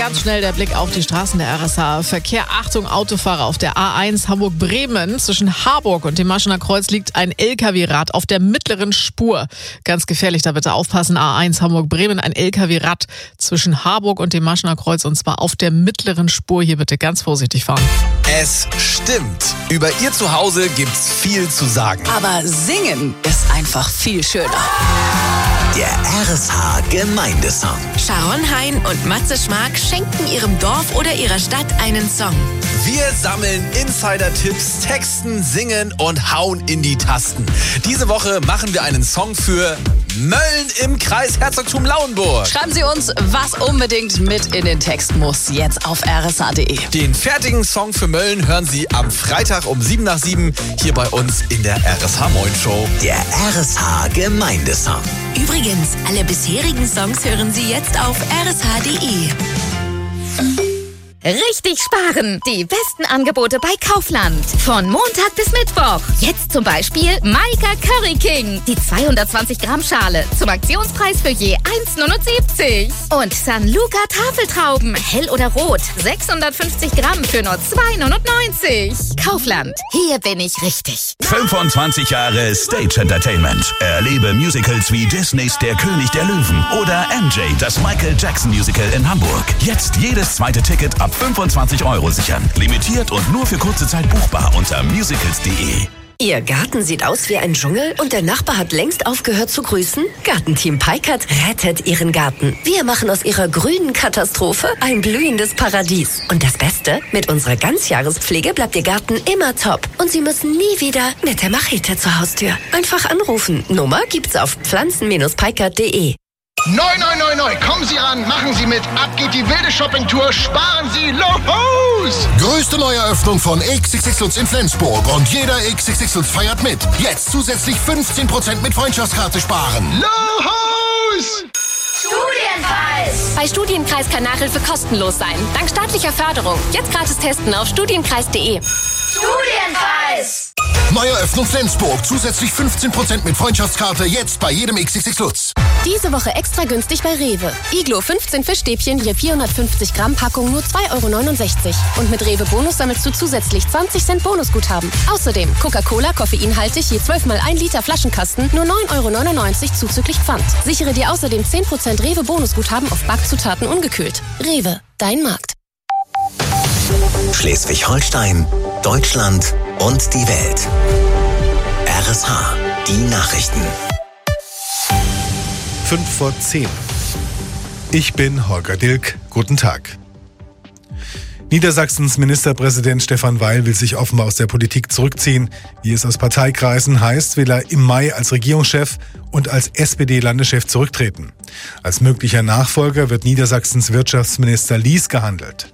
Ganz schnell der Blick auf die Straßen der R S H. Verkehr, Achtung, Autofahrer auf der A eins Hamburg-Bremen. Zwischen Harburg und dem Maschener Kreuz liegt ein L K W-Rad auf der mittleren Spur. Ganz gefährlich, da bitte aufpassen. A eins Hamburg-Bremen, ein L K W-Rad zwischen Harburg und dem Maschener Kreuz und zwar auf der mittleren Spur. Hier bitte ganz vorsichtig fahren. Es stimmt. Über ihr Zuhause gibt's viel zu sagen. Aber singen ist einfach viel schöner. Der R S H-Gemeindesong. Sharon Hein und Matze Schmark schenken ihrem Dorf oder ihrer Stadt einen Song. Wir sammeln Insider-Tipps, texten, singen und hauen in die Tasten. Diese Woche machen wir einen Song für Mölln im Kreis Herzogtum Lauenburg. Schreiben Sie uns, was unbedingt mit in den Text muss. Jetzt auf r s h punkt d e. Den fertigen Song für Mölln hören Sie am Freitag um sieben nach sieben hier bei uns in der R S H Moin Show. Der R S H-Gemeindesong. Übrigens, alle bisherigen Songs hören Sie jetzt auf r s h punkt d e. Richtig sparen! Die besten Angebote bei Kaufland. Von Montag bis Mittwoch. Jetzt zum Beispiel Maika Curry King. Die zweihundertzwanzig Gramm Schale. Zum Aktionspreis für je eins Komma neunundsiebzig. Und San Luca Tafeltrauben. Hell oder rot. sechshundertfünfzig Gramm für nur zwei Komma neunundneunzig. Kaufland. Hier bin ich richtig. fünfundzwanzig Jahre Stage Entertainment. Erlebe Musicals wie Disneys Der König der Löwen oder M J, das Michael Jackson Musical in Hamburg. Jetzt jedes zweite Ticket ab fünfundzwanzig Euro sichern. Limitiert und nur für kurze Zeit buchbar unter musicals punkt d e. Ihr Garten sieht aus wie ein Dschungel und der Nachbar hat längst aufgehört zu grüßen? Gartenteam Peikert rettet Ihren Garten. Wir machen aus Ihrer grünen Katastrophe ein blühendes Paradies. Und das Beste, mit unserer Ganzjahrespflege bleibt Ihr Garten immer top. Und Sie müssen nie wieder mit der Machete zur Haustür. Einfach anrufen. Nummer gibt's auf pflanzen Bindestrich peikert punkt d e. Neu, neu, neu, neu. Kommen Sie ran, machen Sie mit. Ab geht die wilde Shoppingtour. Sparen Sie los! Größte Neueröffnung von X X X Lutz in Flensburg. Und jeder X X X Lutz feiert mit. Jetzt zusätzlich fünfzehn Prozent mit Freundschaftskarte sparen. Los! Studienkreis! Bei Studienkreis kann Nachhilfe kostenlos sein. Dank staatlicher Förderung. Jetzt gratis testen auf studienkreis punkt d e. Studienkreis! Neueröffnung Flensburg. Zusätzlich fünfzehn Prozent mit Freundschaftskarte. Jetzt bei jedem X X X Lutz. Diese Woche extra günstig bei Rewe. Iglo fünfzehn Fischstäbchen, je vierhundertfünfzig Gramm Packung, nur zwei Euro neunundsechzig. Und mit Rewe Bonus sammelst du zusätzlich zwanzig Cent Bonusguthaben. Außerdem Coca-Cola, koffeinhaltig, je zwölf mal ein Liter Flaschenkasten, nur neun Euro neunundneunzig zuzüglich Pfand. Sichere dir außerdem zehn Prozent Rewe Bonusguthaben auf Backzutaten ungekühlt. Rewe, dein Markt. Schleswig-Holstein, Deutschland und die Welt. R S H, die Nachrichten. Fünf vor zehn. Ich bin Holger Dilk. Guten Tag. Niedersachsens Ministerpräsident Stefan Weil will sich offenbar aus der Politik zurückziehen. Wie es aus Parteikreisen heißt, will er im Mai als Regierungschef und als S P D-Landeschef zurücktreten. Als möglicher Nachfolger wird Niedersachsens Wirtschaftsminister Lies gehandelt.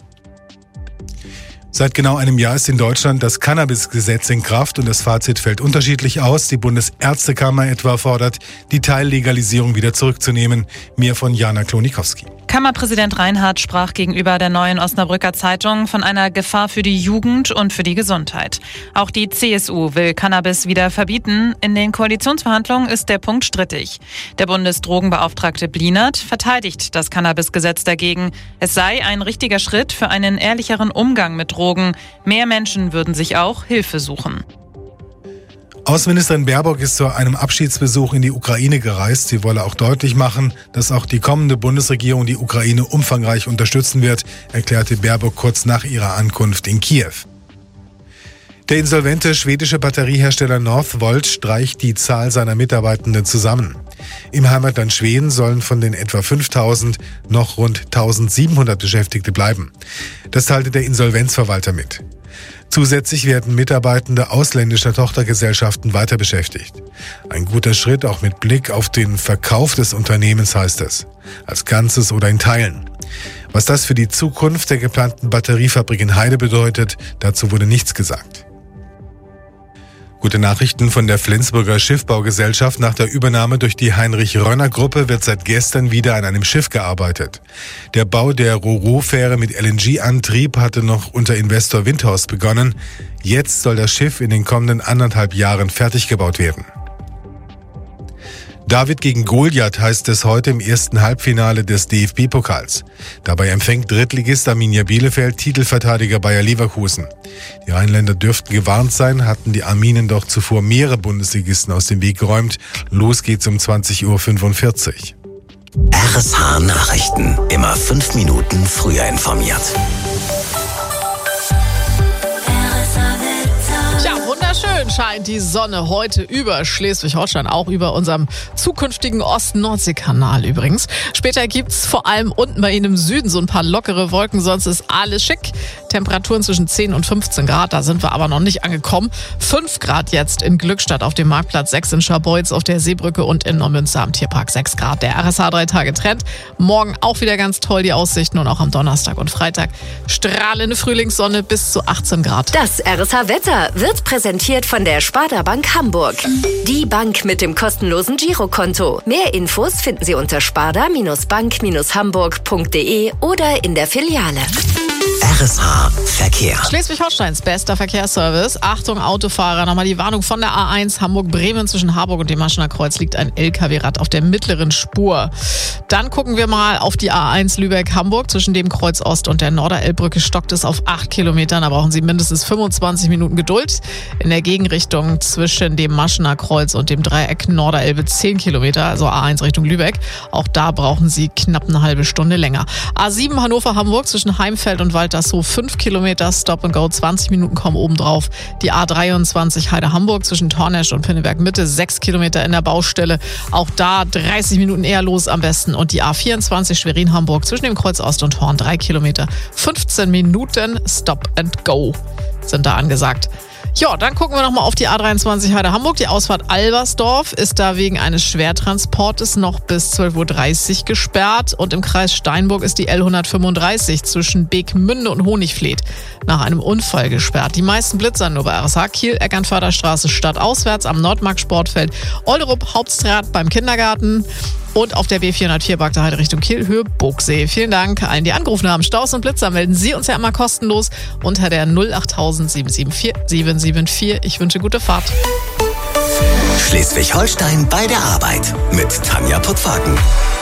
Seit genau einem Jahr ist in Deutschland das Cannabis-Gesetz in Kraft und das Fazit fällt unterschiedlich aus. Die Bundesärztekammer etwa fordert, die Teillegalisierung wieder zurückzunehmen. Mehr von Jana Klonikowski. Kammerpräsident Reinhardt sprach gegenüber der Neuen Osnabrücker Zeitung von einer Gefahr für die Jugend und für die Gesundheit. Auch die C S U will Cannabis wieder verbieten. In den Koalitionsverhandlungen ist der Punkt strittig. Der Bundesdrogenbeauftragte Blinert verteidigt das Cannabis-Gesetz dagegen. Es sei ein richtiger Schritt für einen ehrlicheren Umgang mit Drogen. Mehr Menschen würden sich auch Hilfe suchen. Außenministerin Baerbock ist zu einem Abschiedsbesuch in die Ukraine gereist. Sie wolle auch deutlich machen, dass auch die kommende Bundesregierung die Ukraine umfangreich unterstützen wird, erklärte Baerbock kurz nach ihrer Ankunft in Kiew. Der insolvente schwedische Batteriehersteller Northvolt streicht die Zahl seiner Mitarbeitenden zusammen. Im Heimatland Schweden sollen von den etwa fünftausend noch rund eintausendsiebenhundert Beschäftigte bleiben. Das teilte der Insolvenzverwalter mit. Zusätzlich werden Mitarbeitende ausländischer Tochtergesellschaften weiter beschäftigt. Ein guter Schritt auch mit Blick auf den Verkauf des Unternehmens, heißt es. Als Ganzes oder in Teilen. Was das für die Zukunft der geplanten Batteriefabrik in Heide bedeutet, dazu wurde nichts gesagt. Gute Nachrichten von der Flensburger Schiffbaugesellschaft. Nach der Übernahme durch die Heinrich-Rönner-Gruppe wird seit gestern wieder an einem Schiff gearbeitet. Der Bau der Ro-Ro-Fähre mit L N G-Antrieb hatte noch unter Investor Windhorst begonnen. Jetzt soll das Schiff in den kommenden anderthalb Jahren fertig gebaut werden. David gegen Goliath heißt es heute im ersten Halbfinale des D F B-Pokals. Dabei empfängt Drittligist Arminia Bielefeld Titelverteidiger Bayer Leverkusen. Die Rheinländer dürften gewarnt sein, hatten die Arminen doch zuvor mehrere Bundesligisten aus dem Weg geräumt. Los geht's um zwanzig Uhr fünfundvierzig. R S H Nachrichten. Immer fünf Minuten früher informiert. Tja, wunderschön scheint die Sonne heute über Schleswig-Holstein, auch über unserem zukünftigen Ost-Nordsee-Kanal übrigens. Später gibt's vor allem unten bei Ihnen im Süden so ein paar lockere Wolken, sonst ist alles schick. Temperaturen zwischen zehn und fünfzehn Grad, da sind wir aber noch nicht angekommen. fünf Grad jetzt in Glückstadt auf dem Marktplatz, sechs in Scharbeutz auf der Seebrücke und in Neumünster am Tierpark sechs Grad. Der R S H drei Tage Trend. Morgen auch wieder ganz toll die Aussichten und auch am Donnerstag und Freitag strahlende Frühlingssonne bis zu achtzehn Grad. Das R S H-Wetter wird präsentiert von der Sparda Bank Hamburg. Die Bank mit dem kostenlosen Girokonto. Mehr Infos finden Sie unter sparda Bank Hamburg punkt de oder in der Filiale. R S H Verkehr. Schleswig-Holsteins bester Verkehrsservice. Achtung Autofahrer, nochmal die Warnung von der A eins Hamburg-Bremen. Zwischen Harburg und dem Maschener Kreuz liegt ein L K W-Rad auf der mittleren Spur. Dann gucken wir mal auf die A eins Lübeck-Hamburg. Zwischen dem Kreuz Ost und der Norderelbbrücke stockt es auf acht Kilometern. Da brauchen Sie mindestens fünfundzwanzig Minuten Geduld. In der Gegenrichtung zwischen dem Maschener Kreuz und dem Dreieck Norderelbe zehn Kilometer, also A eins Richtung Lübeck. Auch da brauchen Sie knapp eine halbe Stunde länger. A sieben Hannover-Hamburg zwischen Heimfeld und Waltershof fünf Kilometer, Stop and Go, zwanzig Minuten kommen oben drauf. Die A dreiundzwanzig Heide-Hamburg zwischen Tornesch und Pinneberg Mitte, sechs Kilometer in der Baustelle. Auch da dreißig Minuten eher los am besten. Und die A vierundzwanzig Schwerin-Hamburg zwischen dem Kreuz Ost und Horn, drei Kilometer, fünfzehn Minuten Stop and Go sind da angesagt. Ja, dann gucken wir nochmal auf die A dreiundzwanzig Heide-Hamburg. Die Ausfahrt Albersdorf ist da wegen eines Schwertransportes noch bis zwölf Uhr dreißig gesperrt. Und im Kreis Steinburg ist die L hundertfünfunddreißig zwischen Beekmünde und Honigfleet nach einem Unfall gesperrt. Die meisten Blitzer nur bei R S H, Kiel, Eckernförderstraße stadtauswärts am Nordmark-Sportfeld, Olderup, Hauptstraat beim Kindergarten. Und auf der B vierhundertvier Bagda Heide Richtung Kiel, Höhe Burgsee. Vielen Dank allen, die angerufen haben. Staus und Blitzer melden Sie uns ja immer kostenlos unter der null acht sieben sieben vier sieben sieben vier. Ich wünsche gute Fahrt. Schleswig-Holstein bei der Arbeit mit Tanja Puttwagen.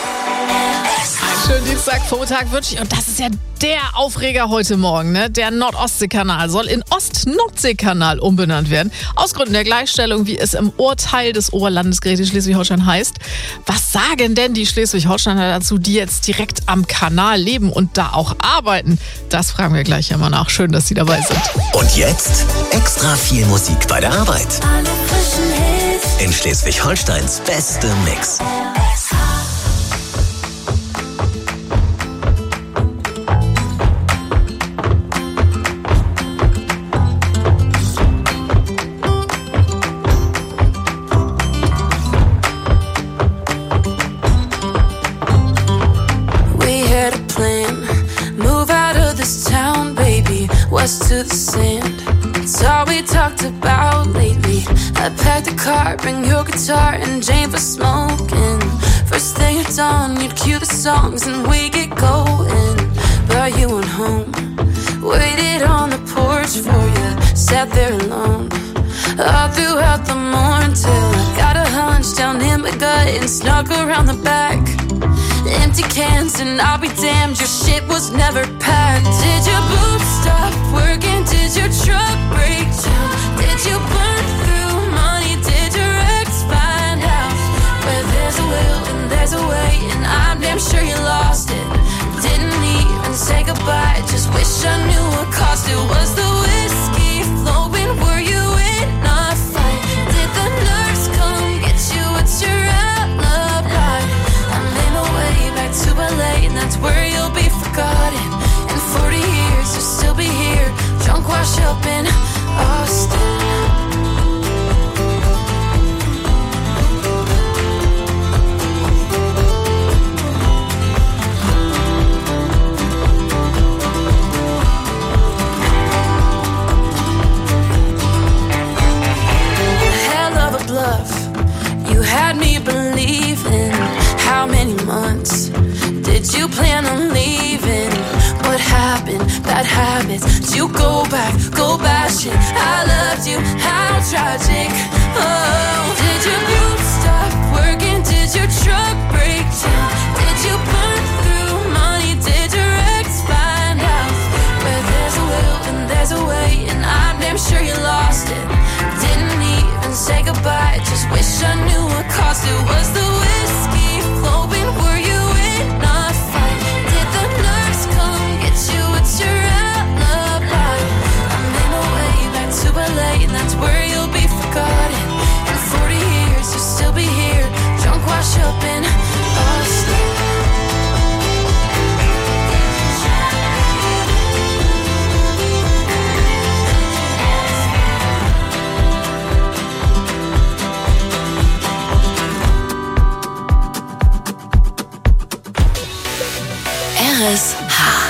Schönen Dienstagvormittag wünsche ich. Und das ist ja der Aufreger heute Morgen. Ne? Der Nord-Ostsee-Kanal soll in Ost-Nordsee-Kanal umbenannt werden. Aus Gründen der Gleichstellung, wie es im Urteil des Oberlandesgerichts Schleswig-Holstein heißt. Was sagen denn die Schleswig-Holsteiner dazu, die jetzt direkt am Kanal leben und da auch arbeiten? Das fragen wir gleich einmal nach. Schön, dass Sie dabei sind. Und jetzt extra viel Musik bei der Arbeit. In Schleswig-Holsteins beste Mix. West to the sand, it's all we talked about lately. I packed a car, bring your guitar and Jane for smoking. First thing at dawn, you'd cue the songs and we get going. But you went home, waited on the porch for you, sat there alone all throughout the morning till I got a hunch down in my gut and snuck around the back. Empty cans and I'll be damned, your shit was never packed. Did your boots stop working? Did your truck break down? Did you burn through money? Did your ex find out? Where there's a will and there's a way, and I'm damn sure you lost it. Didn't even say goodbye, just wish I knew what cost it. Was the whiskey flowing? Were you in a fight? Did the nurse come get you? What's your alibi? I'm in a way back to L A, and that's where you'll be forgotten. In forty years you'll still be here, drunk washed up in Austin. Hell of a bluff, you had me believing. How many months did you plan on leaving? What happened? Bad habits. Did you go back, go bash it? I loved you, how tragic. Oh, did your group stop working? wash up in Boston. R S H.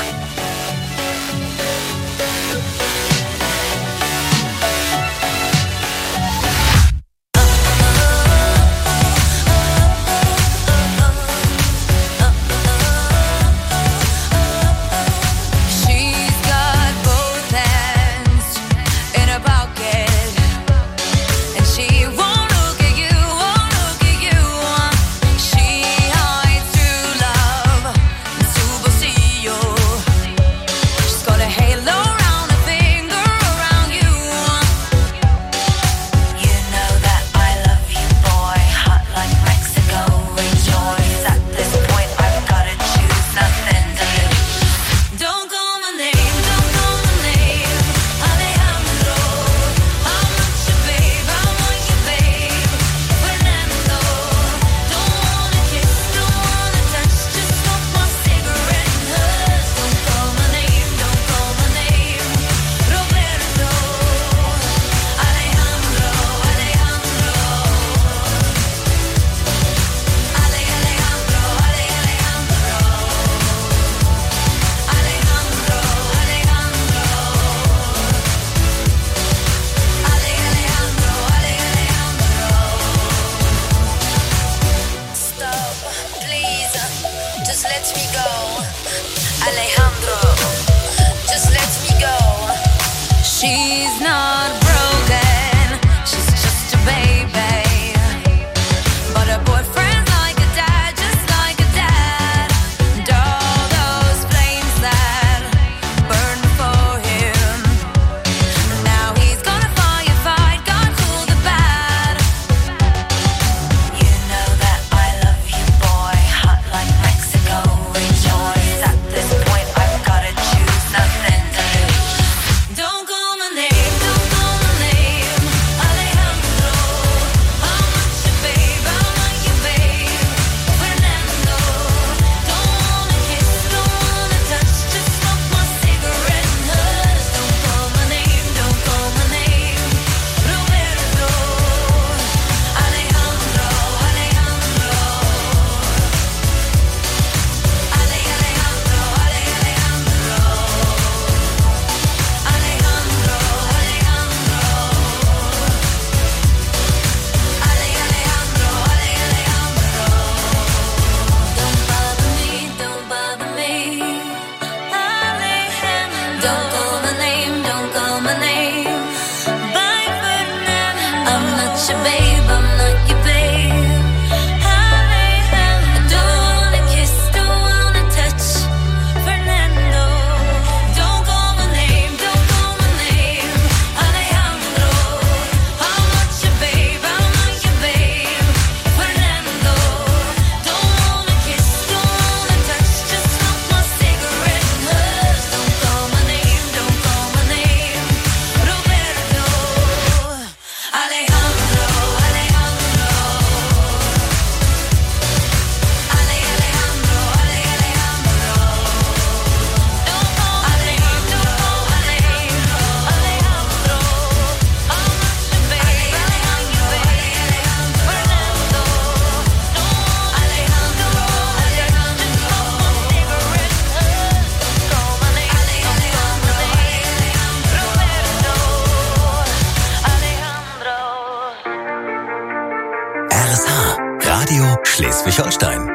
Schleswig-Holstein.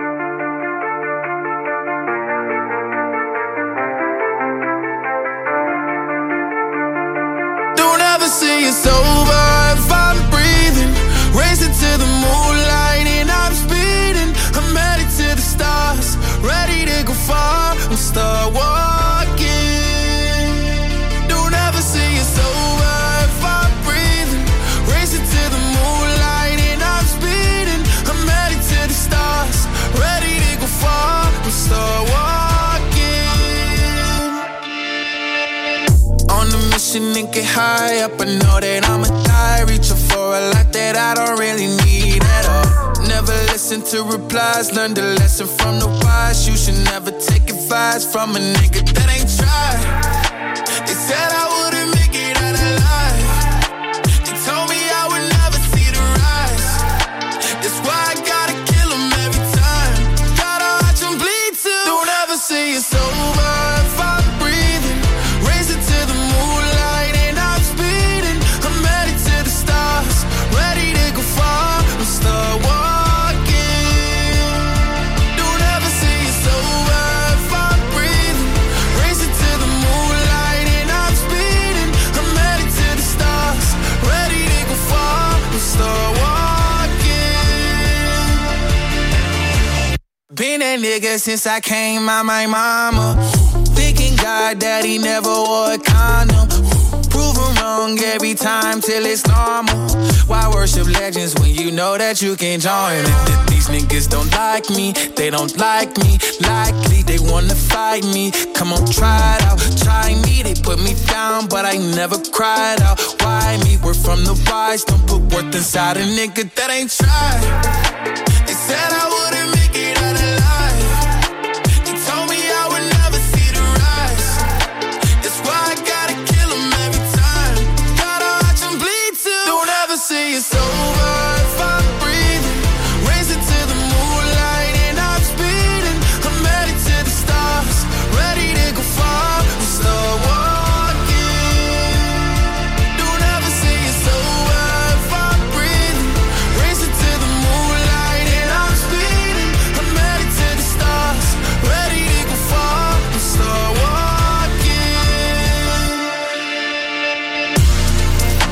Don't ever say it's over if I'm breathing. Racing to the moonlight and I'm speeding. I'm headed to the stars, ready to go far and start walking. Don't ever say it's over if I'm breathing. Racing to the moonlight and I'm speeding. I'm headed to the stars, ready to go far and start walking. On a mission and get high up, I know that I'ma die. Reaching for a life that I don't really need at all. Never listen to replies. Learned a lesson from the wise. You should never take advice from a nigga that ain't tried. They said I wouldn't make it out alive. They told me I would never see the rise. That's why I gotta kill them every time. Gotta watch them bleed too. Don't ever say it's over if I'm breathing. Race it to the moonlight and I'm speeding. I'm headed to the stars, ready to go far and start walking. Don't ever say it's over if I'm breathing. Race it to the moonlight and I'm speeding. I'm headed to the stars, ready to go far and start walking. Been that nigga since I came out my mama. Thinking God that he never wore a condom. Proven wrong every time till it's normal. Why worship legends when you know that you can join it? These niggas don't like me, they don't like me. Likely they wanna fight me. Come on, try it out, try me. They put me down, but I never cried out. Why me? We're from the wise, don't put worth inside a nigga that ain't tried.